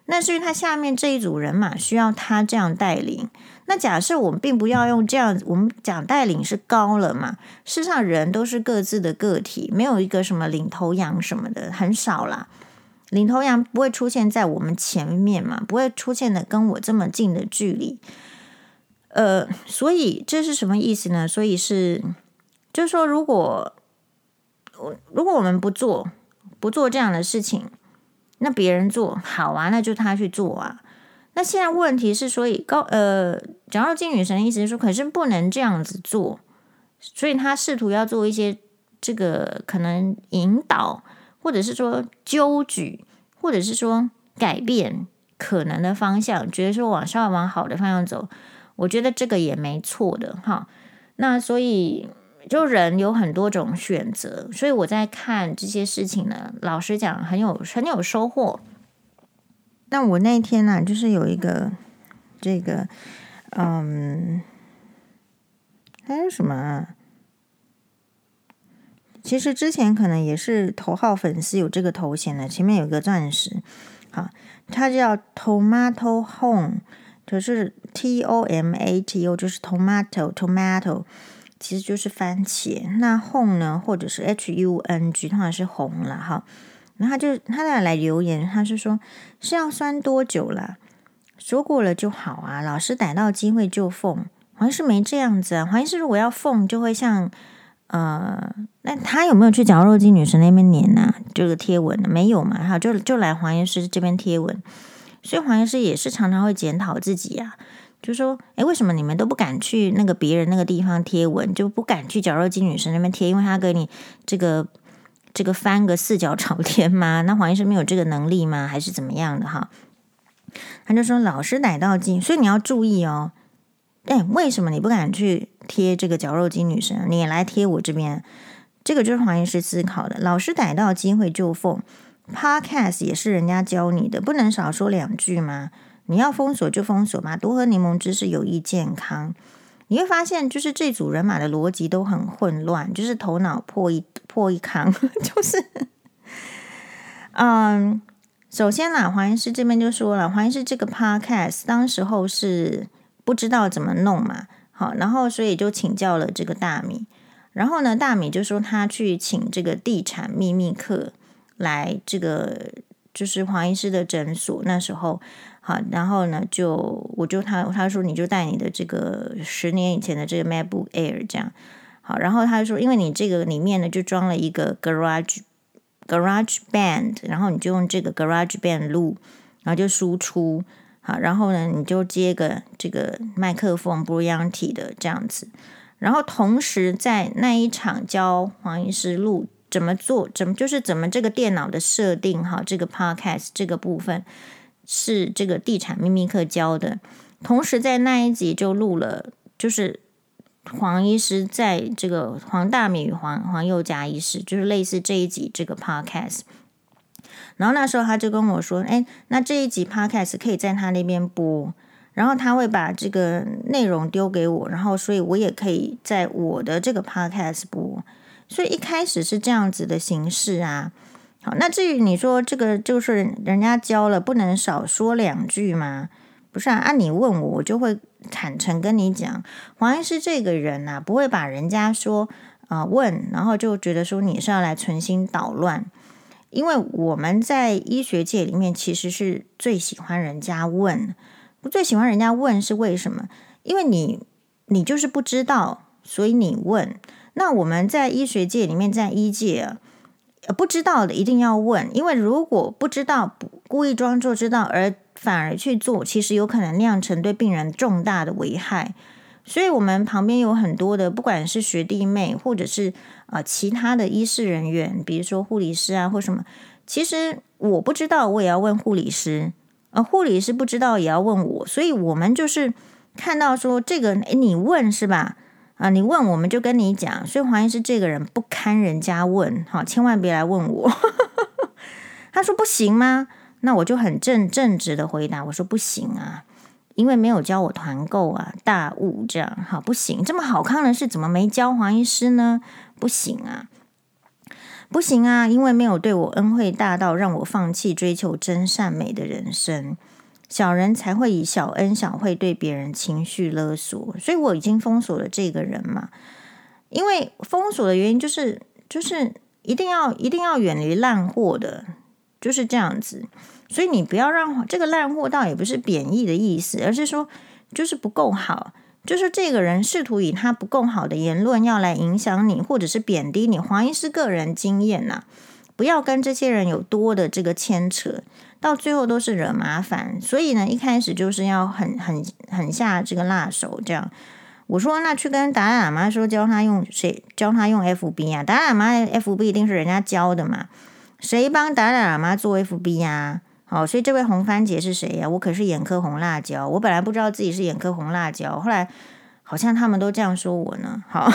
那是因为他下面这一组人马需要他这样带领。那假设我们并不要用这样，我们讲带领是高了嘛，事实上人都是各自的个体，没有一个什么领头羊什么的，很少啦。领头羊不会出现在我们前面嘛，不会出现的跟我这么近的距离。呃，所以这是什么意思呢？所以是就是说，如果如果我们不做不做这样的事情，那别人做好啊，那就他去做啊。那现在问题是，所以高呃，讲到金女神的意思是说，可是不能这样子做，所以他试图要做一些这个可能引导，或者是说纠举，或者是说改变可能的方向，觉得说往稍微往好的方向走，我觉得这个也没错的哈。那所以就人有很多种选择，所以我在看这些事情呢，老实讲很有很有收获。那我那天呢、啊，就是有一个这个，嗯，还有什么啊？其实之前可能也是头号粉丝有这个头衔的，前面有个钻石，好，它叫 Tomato Home， 就是 T O M A T O， 就是 Tomato Tomato， 其实就是番茄。那 Home 呢，或者是 H U N G， 通常是红啦，哈。然后他就他来留言，他是说是要酸多久啦？说过了就好啊，老师逮到机会就奉，好像是没这样子啊。好像是如果要奉，就会像呃，那他有没有去绞肉机女神那边黏啊？这个贴文没有嘛？哈，就就来黄医师这边贴文，所以黄医师也是常常会检讨自己啊，就说哎，为什么你们都不敢去那个别人那个地方贴文，就不敢去绞肉机女神那边贴，因为他给你这个。这个翻个四脚朝天吗？那黄医生没有这个能力吗？还是怎么样的哈？他就说老师逮到机，所以你要注意哦。哎，为什么你不敢去贴这个绞肉机女神？你也来贴我这边，这个就是黄医师思考的。老师逮到机会就奉 ，Podcast 也是人家教你的，不能少说两句吗？你要封锁就封锁嘛，多喝柠檬汁是有益健康。你会发现，就是这组人马的逻辑都很混乱，就是头脑破一破一坑，就是，嗯，首先啦，黄医师这边就说了，黄医师这个 podcast 当时候是不知道怎么弄嘛，好，然后所以就请教了这个大米，然后呢，大米就说他去请这个地产秘密课来这个就是黄医师的诊所，那时候。好，然后呢，就我就他他说你就带你的这个十年以前的这个 MacBook Air 这样，好，然后他说因为你这个里面呢就装了一个 Garage Garage Band， 然后你就用这个 Garage Band 录，然后就输出，好，然后呢你就接个这个麦克风 Bluetooth 的这样子，然后同时在那一场教黄医师录怎么做，怎么就是怎么这个电脑的设定，好，这个 Podcast 这个部分。是这个地产秘密课教的，同时在那一集就录了，就是黄医师在这个黄大米与黄黄宥嘉医师，就是类似这一集这个 podcast。然后那时候他就跟我说，哎，那这一集 podcast 可以在他那边播，然后他会把这个内容丢给我，然后所以我也可以在我的这个 podcast 播，所以一开始是这样子的形式啊。好，那至于你说这个就是人家教了，不能少说两句吗？不是啊，按、啊、你问我，我就会坦诚跟你讲，黄医师这个人啊，不会把人家说啊、呃、问，然后就觉得说你是要来存心捣乱，因为我们在医学界里面其实是最喜欢人家问，最喜欢人家问是为什么？因为你你就是不知道，所以你问。那我们在医学界里面，在医界啊。不知道的一定要问，因为如果不知道，故意装作知道而反而去做，其实有可能酿成对病人重大的危害。所以我们旁边有很多的，不管是学弟妹，或者是呃其他的医事人员，比如说护理师啊或什么，其实我不知道，我也要问护理师，呃护理师不知道也要问我，所以我们就是看到说这个，诶你问是吧？啊，你问我们就跟你讲，所以黄医师这个人不堪人家问，好，千万别来问我。他说不行吗？那我就很正正直的回答，我说不行啊，因为没有教我团购啊，大雾这样，好不行，这么好康的事怎么没教黄医师呢？不行啊。 不行啊，因为没有对我恩惠大到让我放弃追求真善美的人生。小人才会以小恩小惠对别人情绪勒索，所以我已经封锁了这个人嘛。因为封锁的原因就是就是一定要一定要远离烂货的，就是这样子。所以你不要让这个烂货，倒也不是贬义的意思，而是说就是不够好，就是这个人试图以他不够好的言论要来影响你，或者是贬低你。黄医师个人经验呐、啊，不要跟这些人有多的这个牵扯，到最后都是惹麻烦。所以呢，一开始就是要很很很下这个辣手，这样。我说那去跟达赖喇嘛说，教他用谁教他用 F B 啊？达赖喇嘛 F B 一定是人家教的嘛？谁帮达赖喇嘛做 F B 啊？好，所以这位红番茄是谁呀、啊？我可是眼科红辣椒，我本来不知道自己是眼科红辣椒，后来好像他们都这样说我呢。好，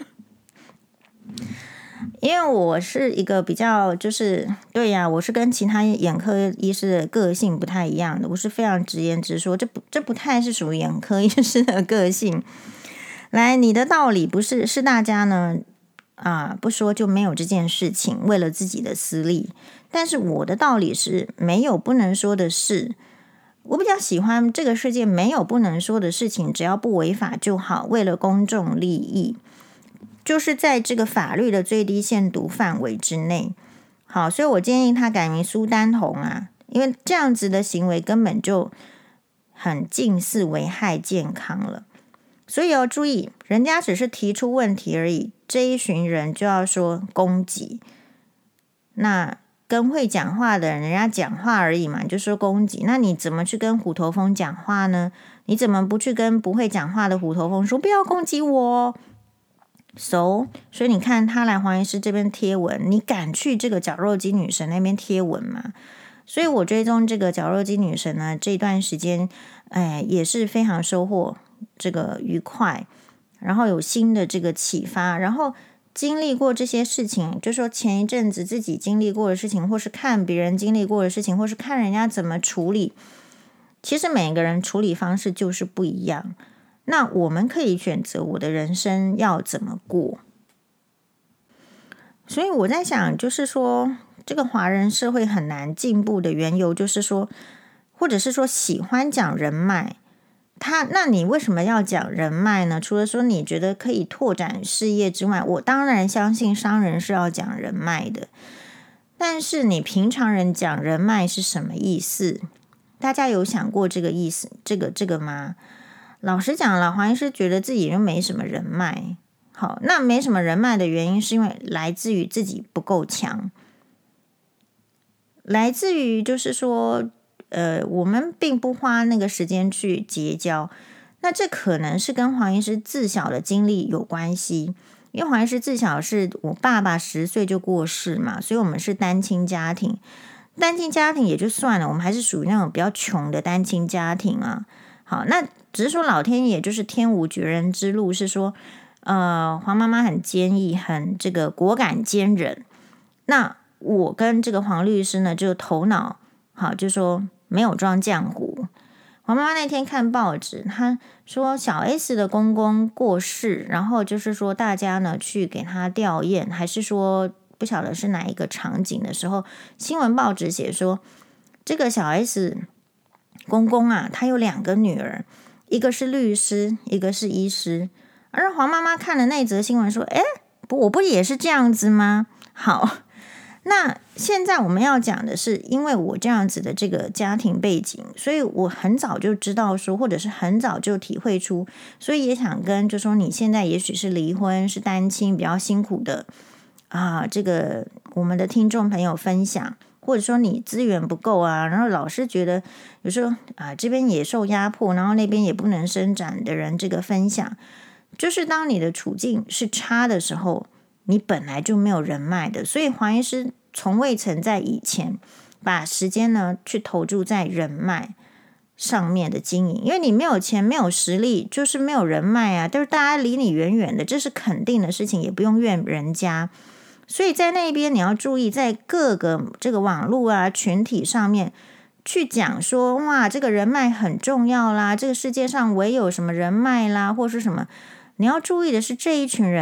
因为我是一个比较就是对呀、啊，我是跟其他眼科医师的个性不太一样的，我是非常直言直说，这不这不太是属于眼科医师的个性。来，你的道理不是是大家呢啊不说就没有这件事情，为了自己的私利。但是我的道理是没有不能说的事，我比较喜欢这个世界没有不能说的事情，只要不违法就好，为了公众利益，就是在这个法律的最低限度范围之内。好，所以我建议他改名苏丹红啊，因为这样子的行为根本就很近似危害健康了。所以要注意，人家只是提出问题而已，这一群人就要说攻击。那跟会讲话的人，人家讲话而已嘛，你就说攻击。那你怎么去跟虎头蜂讲话呢？你怎么不去跟不会讲话的虎头蜂说不要攻击我？ So， 所以你看他来黄医师这边贴文，你敢去这个绞肉机女神那边贴文吗？所以我追踪这个绞肉机女神呢，这段时间，哎，也是非常收获这个愉快，然后有新的这个启发，然后经历过这些事情，就说前一阵子自己经历过的事情，或是看别人经历过的事情，或是看人家怎么处理，其实每个人处理方式就是不一样。那我们可以选择我的人生要怎么过。所以我在想，就是说这个华人社会很难进步的缘由，就是说，或者是说喜欢讲人脉，他那你为什么要讲人脉呢？除了说你觉得可以拓展事业之外，我当然相信商人是要讲人脉的，但是你平常人讲人脉是什么意思？大家有想过这个意思，这个这个吗？老实讲了，黄医师觉得自己又没什么人脉。好，那没什么人脉的原因是因为来自于自己不够强，来自于就是说呃，我们并不花那个时间去结交。那这可能是跟黄医师自小的经历有关系，因为黄医师自小是我爸爸十岁就过世嘛，所以我们是单亲家庭。单亲家庭也就算了，我们还是属于那种比较穷的单亲家庭啊。好，那只是说老天爷就是天无绝人之路，是说呃，黄妈妈很坚毅，很这个果敢坚韧。那我跟这个黄律师呢，就头脑好，就说没有装浆糊。黄妈妈那天看报纸，她说小 S 的公公过世，然后就是说大家呢去给他吊唁，还是说不晓得是哪一个场景的时候，新闻报纸写说这个小 S 公公啊，他有两个女儿，一个是律师，一个是医师。而黄妈妈看了那则新闻说：“诶，不，我不也是这样子吗？”好，那现在我们要讲的是，因为我这样子的这个家庭背景，所以我很早就知道说，或者是很早就体会出，所以也想跟就说你现在也许是离婚、是单亲比较辛苦的啊，这个我们的听众朋友分享。或者说你资源不够啊，然后老是觉得有时候啊这边也受压迫，然后那边也不能伸展的人，这个分享，就是当你的处境是差的时候，你本来就没有人脉的。所以黄医师从未曾在以前把时间呢去投注在人脉上面的经营，因为你没有钱没有实力，就是没有人脉啊，都是大家离你远远的，这是肯定的事情，也不用怨人家。所以在那边你要注意，在各个这个网络啊群体上面去讲说，哇，这个人脉很重要啦，这个世界上唯有什么人脉啦，或是什么，你要注意的是这一群人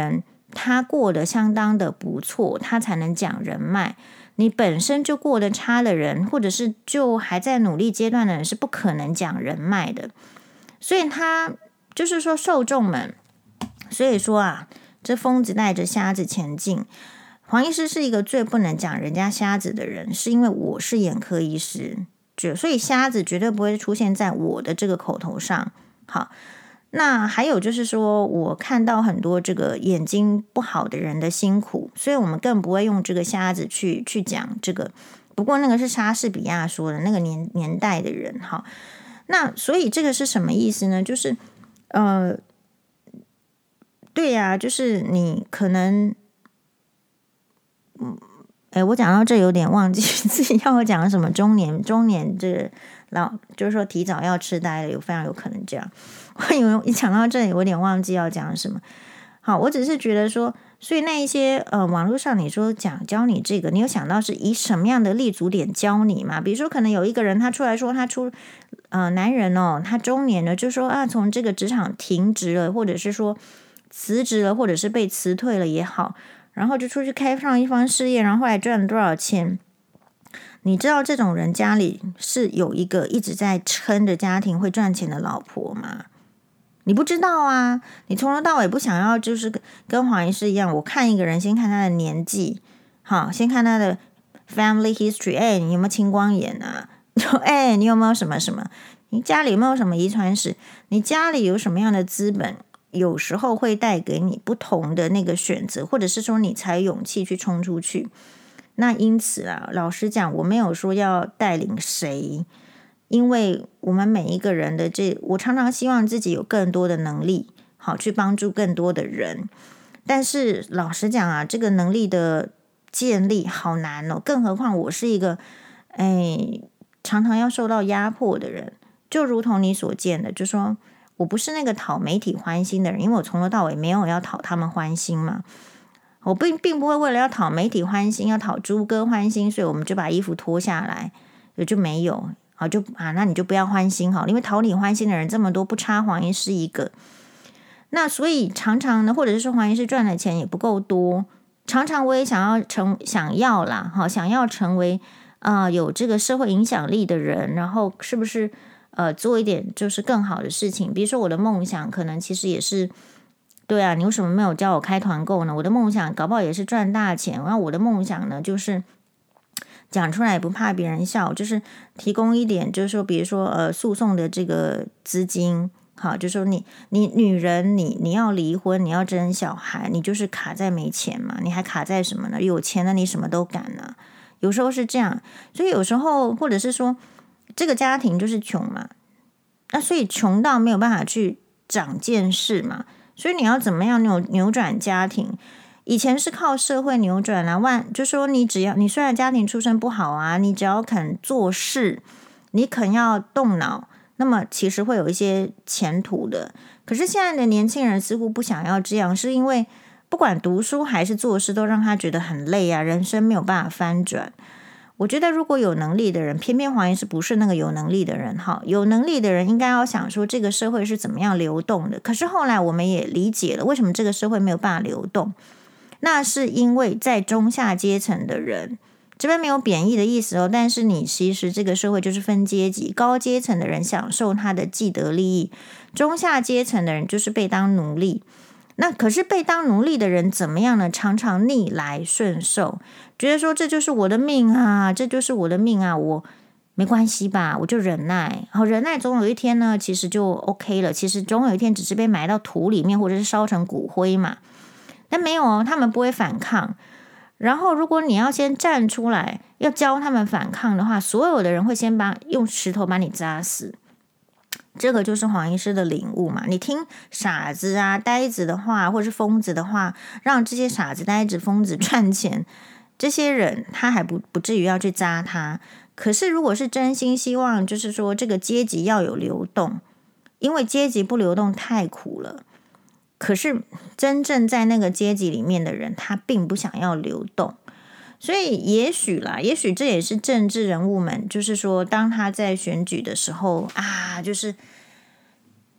他过得相当的不错，他才能讲人脉。你本身就过得差的人，或者是就还在努力阶段的人，是不可能讲人脉的。所以他就是说受众们，所以说啊，这疯子带着瞎子前进。黄医师是一个最不能讲人家瞎子的人，是因为我是眼科医师，所以瞎子绝对不会出现在我的这个口头上。好。那还有就是说，我看到很多这个眼睛不好的人的辛苦，所以我们更不会用这个瞎子去去讲这个。不过那个是莎士比亚说的，那个年年代的人哈。那所以这个是什么意思呢？就是呃，对呀、啊，就是你可能，嗯，哎，我讲到这有点忘记自己要讲什么中年中年这个老，就是说提早要痴呆了，有非常有可能这样。我以为一讲到这里，我有点忘记要讲什么。好，我只是觉得说，所以那一些呃，网络上你说讲教你这个，你有想到是以什么样的立足点教你吗？比如说，可能有一个人他出来说，他出呃男人哦，他中年了，就说啊，从这个职场停职了，或者是说辞职了，或者是被辞退了也好，然后就出去开创一番事业，然后后来赚了多少钱？你知道这种人家里是有一个一直在撑着家庭会赚钱的老婆吗？你不知道啊，你从头到尾不想要就是跟黄医师一样，我看一个人先看他的年纪，好，先看他的 family history， 哎，你有没有青光眼啊？哎，你有没有什么什么？你家里有没有什么遗传史？你家里有什么样的资本？有时候会带给你不同的那个选择，或者是说你才有勇气去冲出去。那因此啊，老实讲，我没有说要带领谁。因为我们每一个人的这，我常常希望自己有更多的能力，好去帮助更多的人。但是老实讲啊，这个能力的建立好难哦，更何况我是一个，哎，常常要受到压迫的人。就如同你所见的，就说我不是那个讨媒体欢心的人，因为我从头到尾没有要讨他们欢心嘛。我并并不会为了要讨媒体欢心，要讨猪哥欢心，所以我们就把衣服脱下来，也就没有。好，就啊，那你就不要欢心好，因为讨你欢心的人这么多，不差黄医师一个。那所以常常呢，或者是说黄医师赚的钱也不够多，常常我也想要成想要啦，好，想要成为啊、呃、有这个社会影响力的人，然后是不是呃做一点就是更好的事情？比如说我的梦想可能其实也是，对啊，你为什么没有教我开团购呢？我的梦想搞不好也是赚大钱，然后我的梦想呢就是。讲出来也不怕别人笑，就是提供一点，就是说，比如说呃，诉讼的这个资金，好，就是说你你女人，你你要离婚，你要生小孩，你就是卡在没钱嘛，你还卡在什么呢？有钱了你什么都敢呢、啊，有时候是这样，所以有时候或者是说这个家庭就是穷嘛，那所以穷到没有办法去长见识嘛，所以你要怎么样扭扭转家庭？以前是靠社会扭转啊，万就说你只要你虽然家庭出身不好啊，你只要肯做事，你肯要动脑，那么其实会有一些前途的。可是现在的年轻人似乎不想要这样，是因为不管读书还是做事，都让他觉得很累啊，人生没有办法翻转。我觉得如果有能力的人，偏偏黄医师不是那个有能力的人哈，有能力的人应该要想说这个社会是怎么样流动的。可是后来我们也理解了，为什么这个社会没有办法流动。那是因为在中下阶层的人，这边没有贬义的意思哦，但是你其实这个社会就是分阶级，高阶层的人享受他的既得利益，中下阶层的人就是被当奴隶。那可是被当奴隶的人怎么样呢？常常逆来顺受，觉得说这就是我的命啊，这就是我的命啊，我没关系吧，我就忍耐，好忍耐，总有一天呢，其实就 OK 了。其实总有一天只是被埋到土里面，或者是烧成骨灰嘛。但没有哦，他们不会反抗。然后，如果你要先站出来，要教他们反抗的话，所有的人会先把用石头把你砸死。这个就是黄医师的领悟嘛。你听傻子啊、呆子的话，或是疯子的话，让这些傻子、呆子、疯子赚钱，这些人他还不不至于要去扎他。可是，如果是真心希望，就是说这个阶级要有流动，因为阶级不流动太苦了。可是真正在那个阶级里面的人，他并不想要流动，所以也许啦，也许这也是政治人物们，就是说，当他在选举的时候啊，就是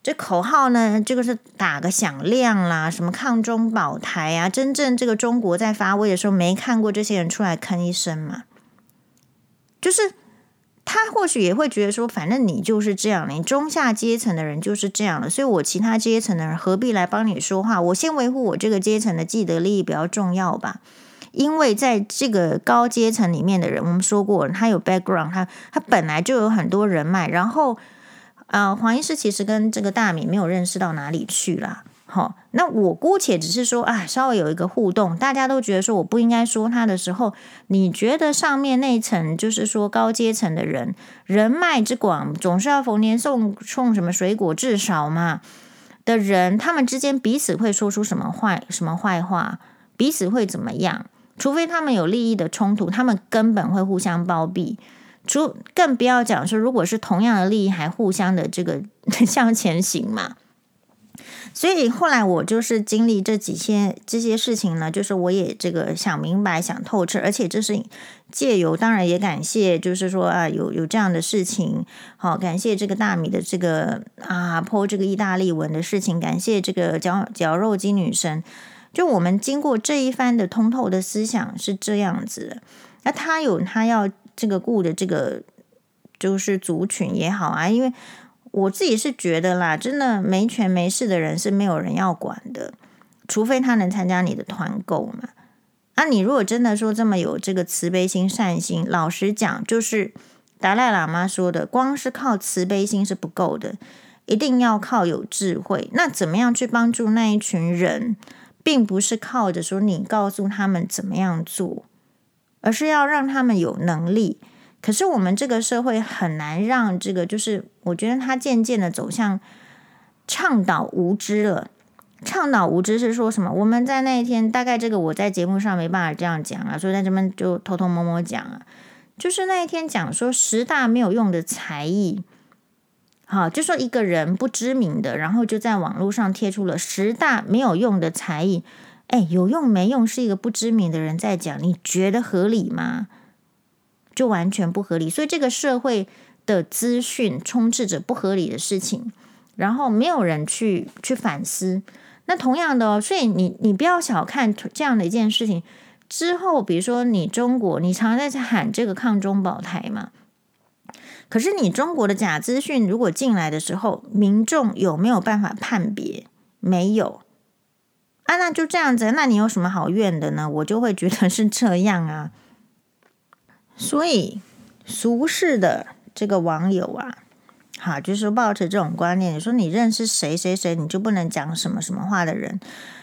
这口号呢，这个是打个响亮啦，什么抗中保台啊，真正这个中国在发威的时候，没看过这些人出来吭一声嘛？就是他或许也会觉得说，反正你就是这样了，你中下阶层的人就是这样了，所以我其他阶层的人何必来帮你说话？我先维护我这个阶层的既得利益比较重要吧。因为在这个高阶层里面的人，我们说过，他有 background， 他他本来就有很多人脉，然后。呃，黄医师其实跟这个大米没有认识到哪里去啦。好，那我姑且只是说啊，稍微有一个互动，大家都觉得说我不应该说他的时候，你觉得上面那层就是说高阶层的人人脉之广，总是要逢年送送什么水果，至少嘛的人，他们之间彼此会说出什么坏什么坏话，彼此会怎么样？除非他们有利益的冲突，他们根本会互相包庇。除更不要讲说，如果是同样的利益，还互相的这个向前行嘛。所以后来我就是经历这几些这些事情呢，就是我也这个想明白、想透彻，而且这是借由，当然也感谢，就是说啊，有有这样的事情，好，感谢这个大米的这个啊po这个意大利文的事情，感谢这个绞绞肉机女神，就我们经过这一番的通透的思想是这样子的，那他有他要。这个顾的这个就是族群也好啊，因为我自己是觉得啦，真的没权没势的人是没有人要管的，除非他能参加你的团购嘛。啊，你如果真的说这么有这个慈悲心、善心，老实讲，就是达赖喇嘛说的，光是靠慈悲心是不够的，一定要靠有智慧。那怎么样去帮助那一群人，并不是靠着说你告诉他们怎么样做。而是要让他们有能力，可是我们这个社会很难让这个，就是我觉得他渐渐的走向倡导无知了。倡导无知是说什么？我们在那一天，大概这个我在节目上没办法这样讲啊，所以在这边就偷偷摸摸讲啊，就是那一天讲说十大没有用的才艺，好，就说一个人不知名的，然后就在网络上贴出了十大没有用的才艺。哎，有用没用是一个不知名的人在讲，你觉得合理吗？就完全不合理。所以这个社会的资讯充斥着不合理的事情，然后没有人去去反思。那同样的哦，所以你你不要小看这样的一件事情。之后，比如说你中国，你常常在喊这个抗中保台嘛，可是你中国的假资讯如果进来的时候，民众有没有办法判别？没有。啊，那就这样子，那你有什么好怨的呢？我就会觉得是这样啊。所以俗世的这个网友啊，好，就是抱着这种观念，你说你认识谁谁谁，你就不能讲什么什么话的人，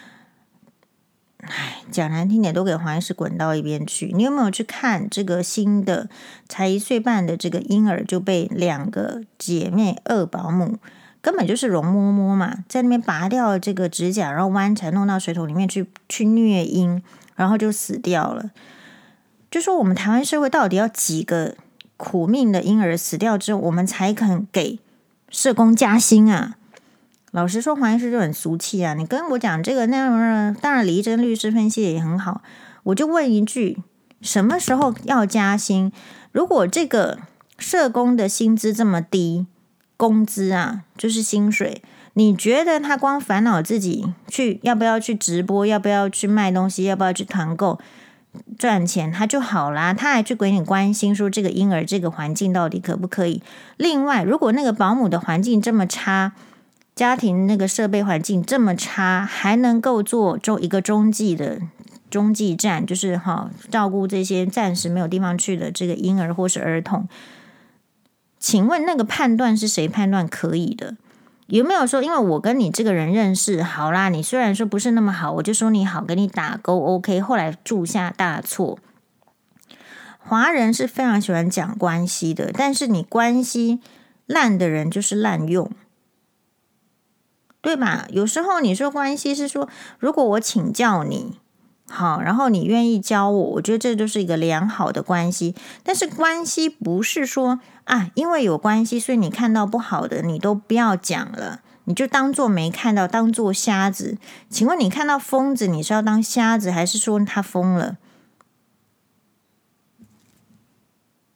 哎，讲难听点，都给黄医师滚到一边去。你有没有去看这个新的才一岁半的这个婴儿就被两个姐妹二保姆？根本就是容嬷嬷嘛，在那边拔掉这个指甲，然后弯才弄到水桶里面去去虐婴，然后就死掉了。就说我们台湾社会到底要几个苦命的婴儿死掉之后，我们才肯给社工加薪啊？老实说，黄医师就很俗气啊！你跟我讲这个那样，当然李怡珍律师分析的也很好。我就问一句，什么时候要加薪？如果这个社工的薪资这么低，工资啊，就是薪水。你觉得他光烦恼自己去要不要去直播，要不要去卖东西，要不要去团购赚钱，他就好啦。他还去给你关心说这个婴儿这个环境到底可不可以？另外，如果那个保姆的环境这么差，家庭那个设备环境这么差，还能够做中一个中继的中继站，就是哈照顾这些暂时没有地方去的这个婴儿或是儿童。请问那个判断是谁判断可以的？有没有说因为我跟你这个人认识，好啦，你虽然说不是那么好，我就说你好，给你打勾 OK， 后来铸下大错。华人是非常喜欢讲关系的，但是你关系烂的人就是滥用，对吧？有时候你说关系是说，如果我请教你好，然后你愿意教我，我觉得这就是一个良好的关系。但是关系不是说啊，因为有关系，所以你看到不好的你都不要讲了，你就当作没看到，当作瞎子。请问你看到疯子，你是要当瞎子，还是说他疯了？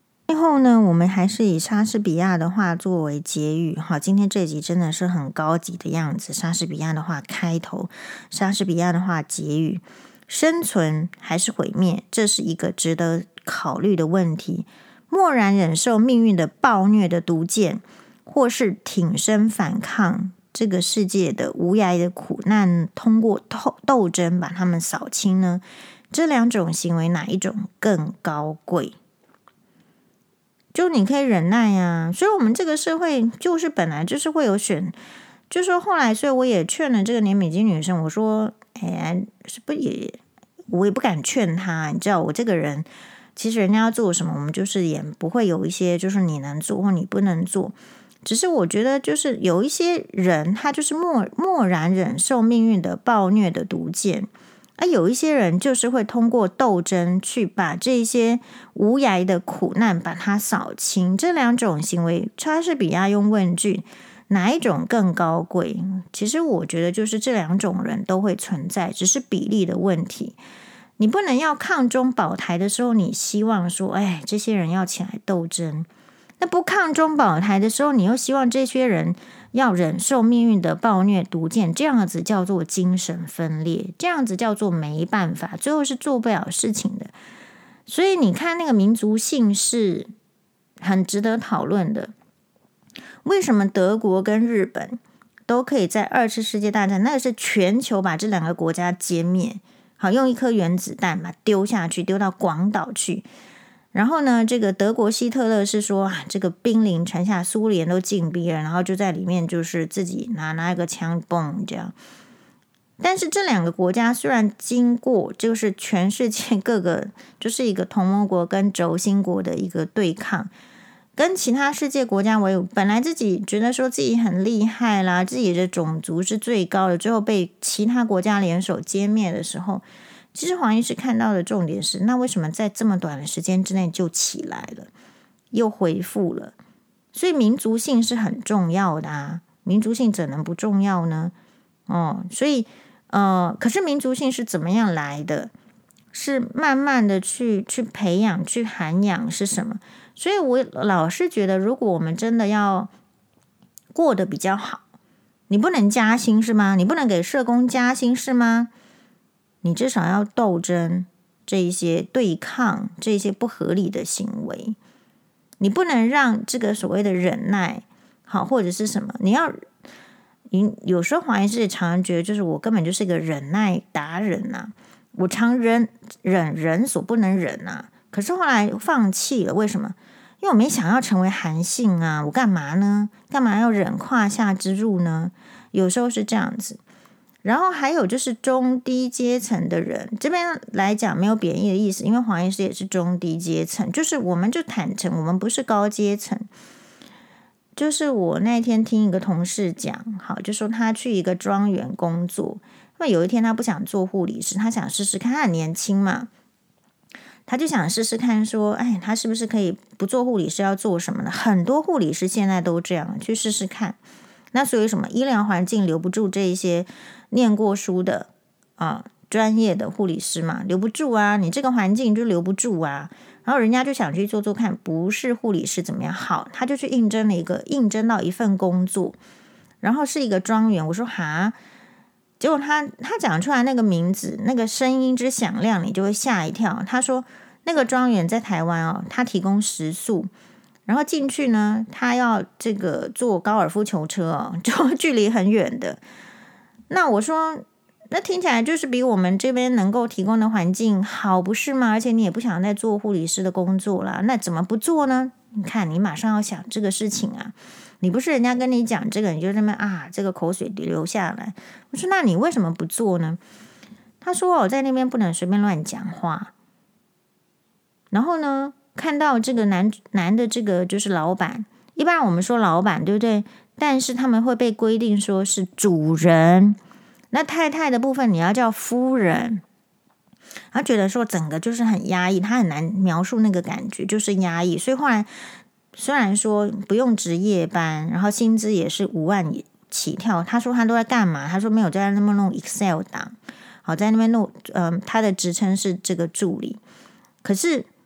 后呢，我们还是以莎士比亚的话作为结语。好，今天这集真的是很高级的样子。莎士比亚的话开头，莎士比亚的话结语。生存还是毁灭，这是一个值得考虑的问题。默然忍受命运的暴虐的毒箭，或是挺身反抗这个世界的无涯的苦难，通过斗争把他们扫清呢？这两种行为哪一种更高贵？就你可以忍耐啊，所以我们这个社会就是本来就是会有选，就说后来，所以我也劝了这个年美金女生，我说，哎，是不也，我也不敢劝她，你知道，我这个人，其实人家要做什么，我们就是也不会有一些，就是你能做或你不能做，只是我觉得就是有一些人，他就是默默然忍受命运的暴虐的毒箭。啊，有一些人就是会通过斗争去把这些无涯的苦难把它扫清。这两种行为，莎士比亚用问句，哪一种更高贵？其实我觉得就是这两种人都会存在，只是比例的问题。你不能要抗中保台的时候，你希望说，哎，这些人要起来斗争；那不抗中保台的时候，你又希望这些人要忍受命运的暴虐毒箭，这样子叫做精神分裂，这样子叫做没办法，最后是做不了事情的。所以你看那个民族性是很值得讨论的。为什么德国跟日本都可以在二次世界大战，那个是全球把这两个国家歼灭，好，用一颗原子弹把它丢下去，丢到广岛去。然后呢，这个德国希特勒是说啊，这个兵临城下，苏联都进逼了，然后就在里面就是自己拿拿一个枪蹦这样。但是这两个国家虽然经过就是全世界各个就是一个同盟国跟轴心国的一个对抗，跟其他世界国家为伍，本来自己觉得说自己很厉害啦，自己的种族是最高的，最后被其他国家联手歼灭的时候，其实黄医师看到的重点是，那为什么在这么短的时间之内就起来了，又恢复了？所以民族性是很重要的啊，民族性怎能不重要呢？哦，所以呃，可是民族性是怎么样来的？是慢慢的去去培养、去涵养是什么？所以我老是觉得，如果我们真的要过得比较好，你不能加薪是吗？你不能给社工加薪是吗？你至少要斗争这一些对抗这一些不合理的行为，你不能让这个所谓的忍耐好或者是什么，你要你有时候黄医师也常常觉得，就是我根本就是一个忍耐达人啊，我常忍忍人所不能忍啊，可是后来放弃了，为什么？因为我没想要成为韩信啊，我干嘛呢？干嘛要忍胯下之辱呢？有时候是这样子。然后还有就是中低阶层的人，这边来讲没有贬义的意思，因为黄医师也是中低阶层，就是我们就坦诚，我们不是高阶层。就是我那天听一个同事讲，好，就说他去一个庄园工作，因为有一天他不想做护理师，他想试试看，他很年轻嘛，他就想试试看说，哎，他是不是可以不做护理师要做什么呢？很多护理师现在都这样，去试试看。那所以什么医疗环境留不住这一些念过书的啊专业的护理师嘛，留不住啊，你这个环境就留不住啊。然后人家就想去做做看，不是护理师怎么样？好，他就去应征了一个，应征到一份工作，然后是一个庄园。我说哈，结果他他讲出来那个名字，那个声音之响亮，你就会吓一跳。他说那个庄园在台湾哦，他提供食宿。然后进去呢，他要这个坐高尔夫球车哦，就距离很远的。那我说，那听起来就是比我们这边能够提供的环境好，不是吗？而且你也不想再做护理师的工作啦，那怎么不做呢？你看，你马上要想这个事情啊，你不是人家跟你讲这个，你就那么啊，这个口水流下来。我说，那你为什么不做呢？他说，我在那边不能随便乱讲话。然后呢？看到这个男男的这个就是老板，一般我们说老板对不对？但是他们会被规定说是主人，那太太的部分你要叫夫人。他觉得说整个就是很压抑，他很难描述那个感觉，就是压抑。所以后来虽然说不用值夜班，然后薪资也是五万起跳，他说他都在干嘛？他说没有在那边弄 Excel 档，好在那边弄，嗯、呃，他的职称是这个助理，可是。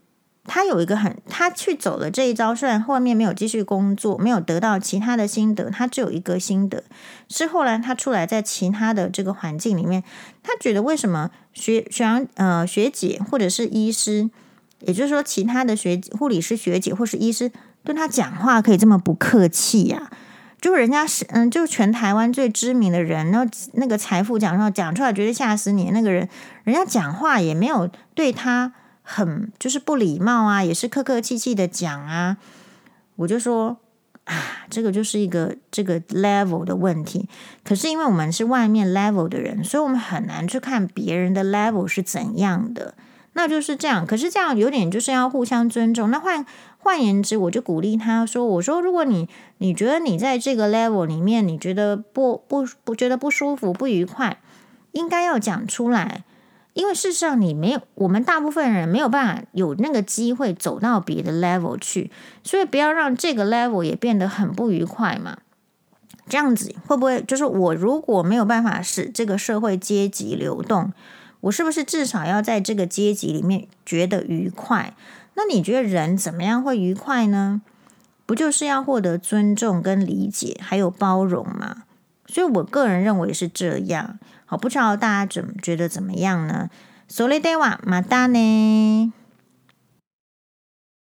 他有一个很，他去走了这一招，虽然后面没有继续工作，没有得到其他的心得，他只有一个心得，是后来他出来在其他的这个环境里面，他觉得为什么学学长呃学姐或者是医师，也就是说其他的学护理师学姐或是医师对他讲话可以这么不客气呀、啊？就人家是嗯，就全台湾最知名的人，然后那个财富讲话讲出来，绝对吓死你。那个人，人家讲话也没有对他很就是不礼貌啊，也是客客气气的讲啊。我就说啊，这个就是一个这个 level 的问题。可是因为我们是外面 level 的人，所以我们很难去看别人的 level 是怎样的。那就是这样，可是这样有点就是要互相尊重。那换换言之，我就鼓励他说：“我说，如果你你觉得你在这个 level 里面，你觉得不不不觉得不舒服、不愉快，应该要讲出来，因为事实上你没有，我们大部分人没有办法有那个机会走到别的 level 去，所以不要让这个 level 也变得很不愉快嘛。这样子会不会就是我如果没有办法使这个社会阶级流动？”我是不是至少要在这个阶级里面觉得愉快？那你觉得人怎么样会愉快呢？不就是要获得尊重跟理解，还有包容吗？所以我个人认为是这样。好，不知道大家怎么觉得怎么样呢？それではまたね。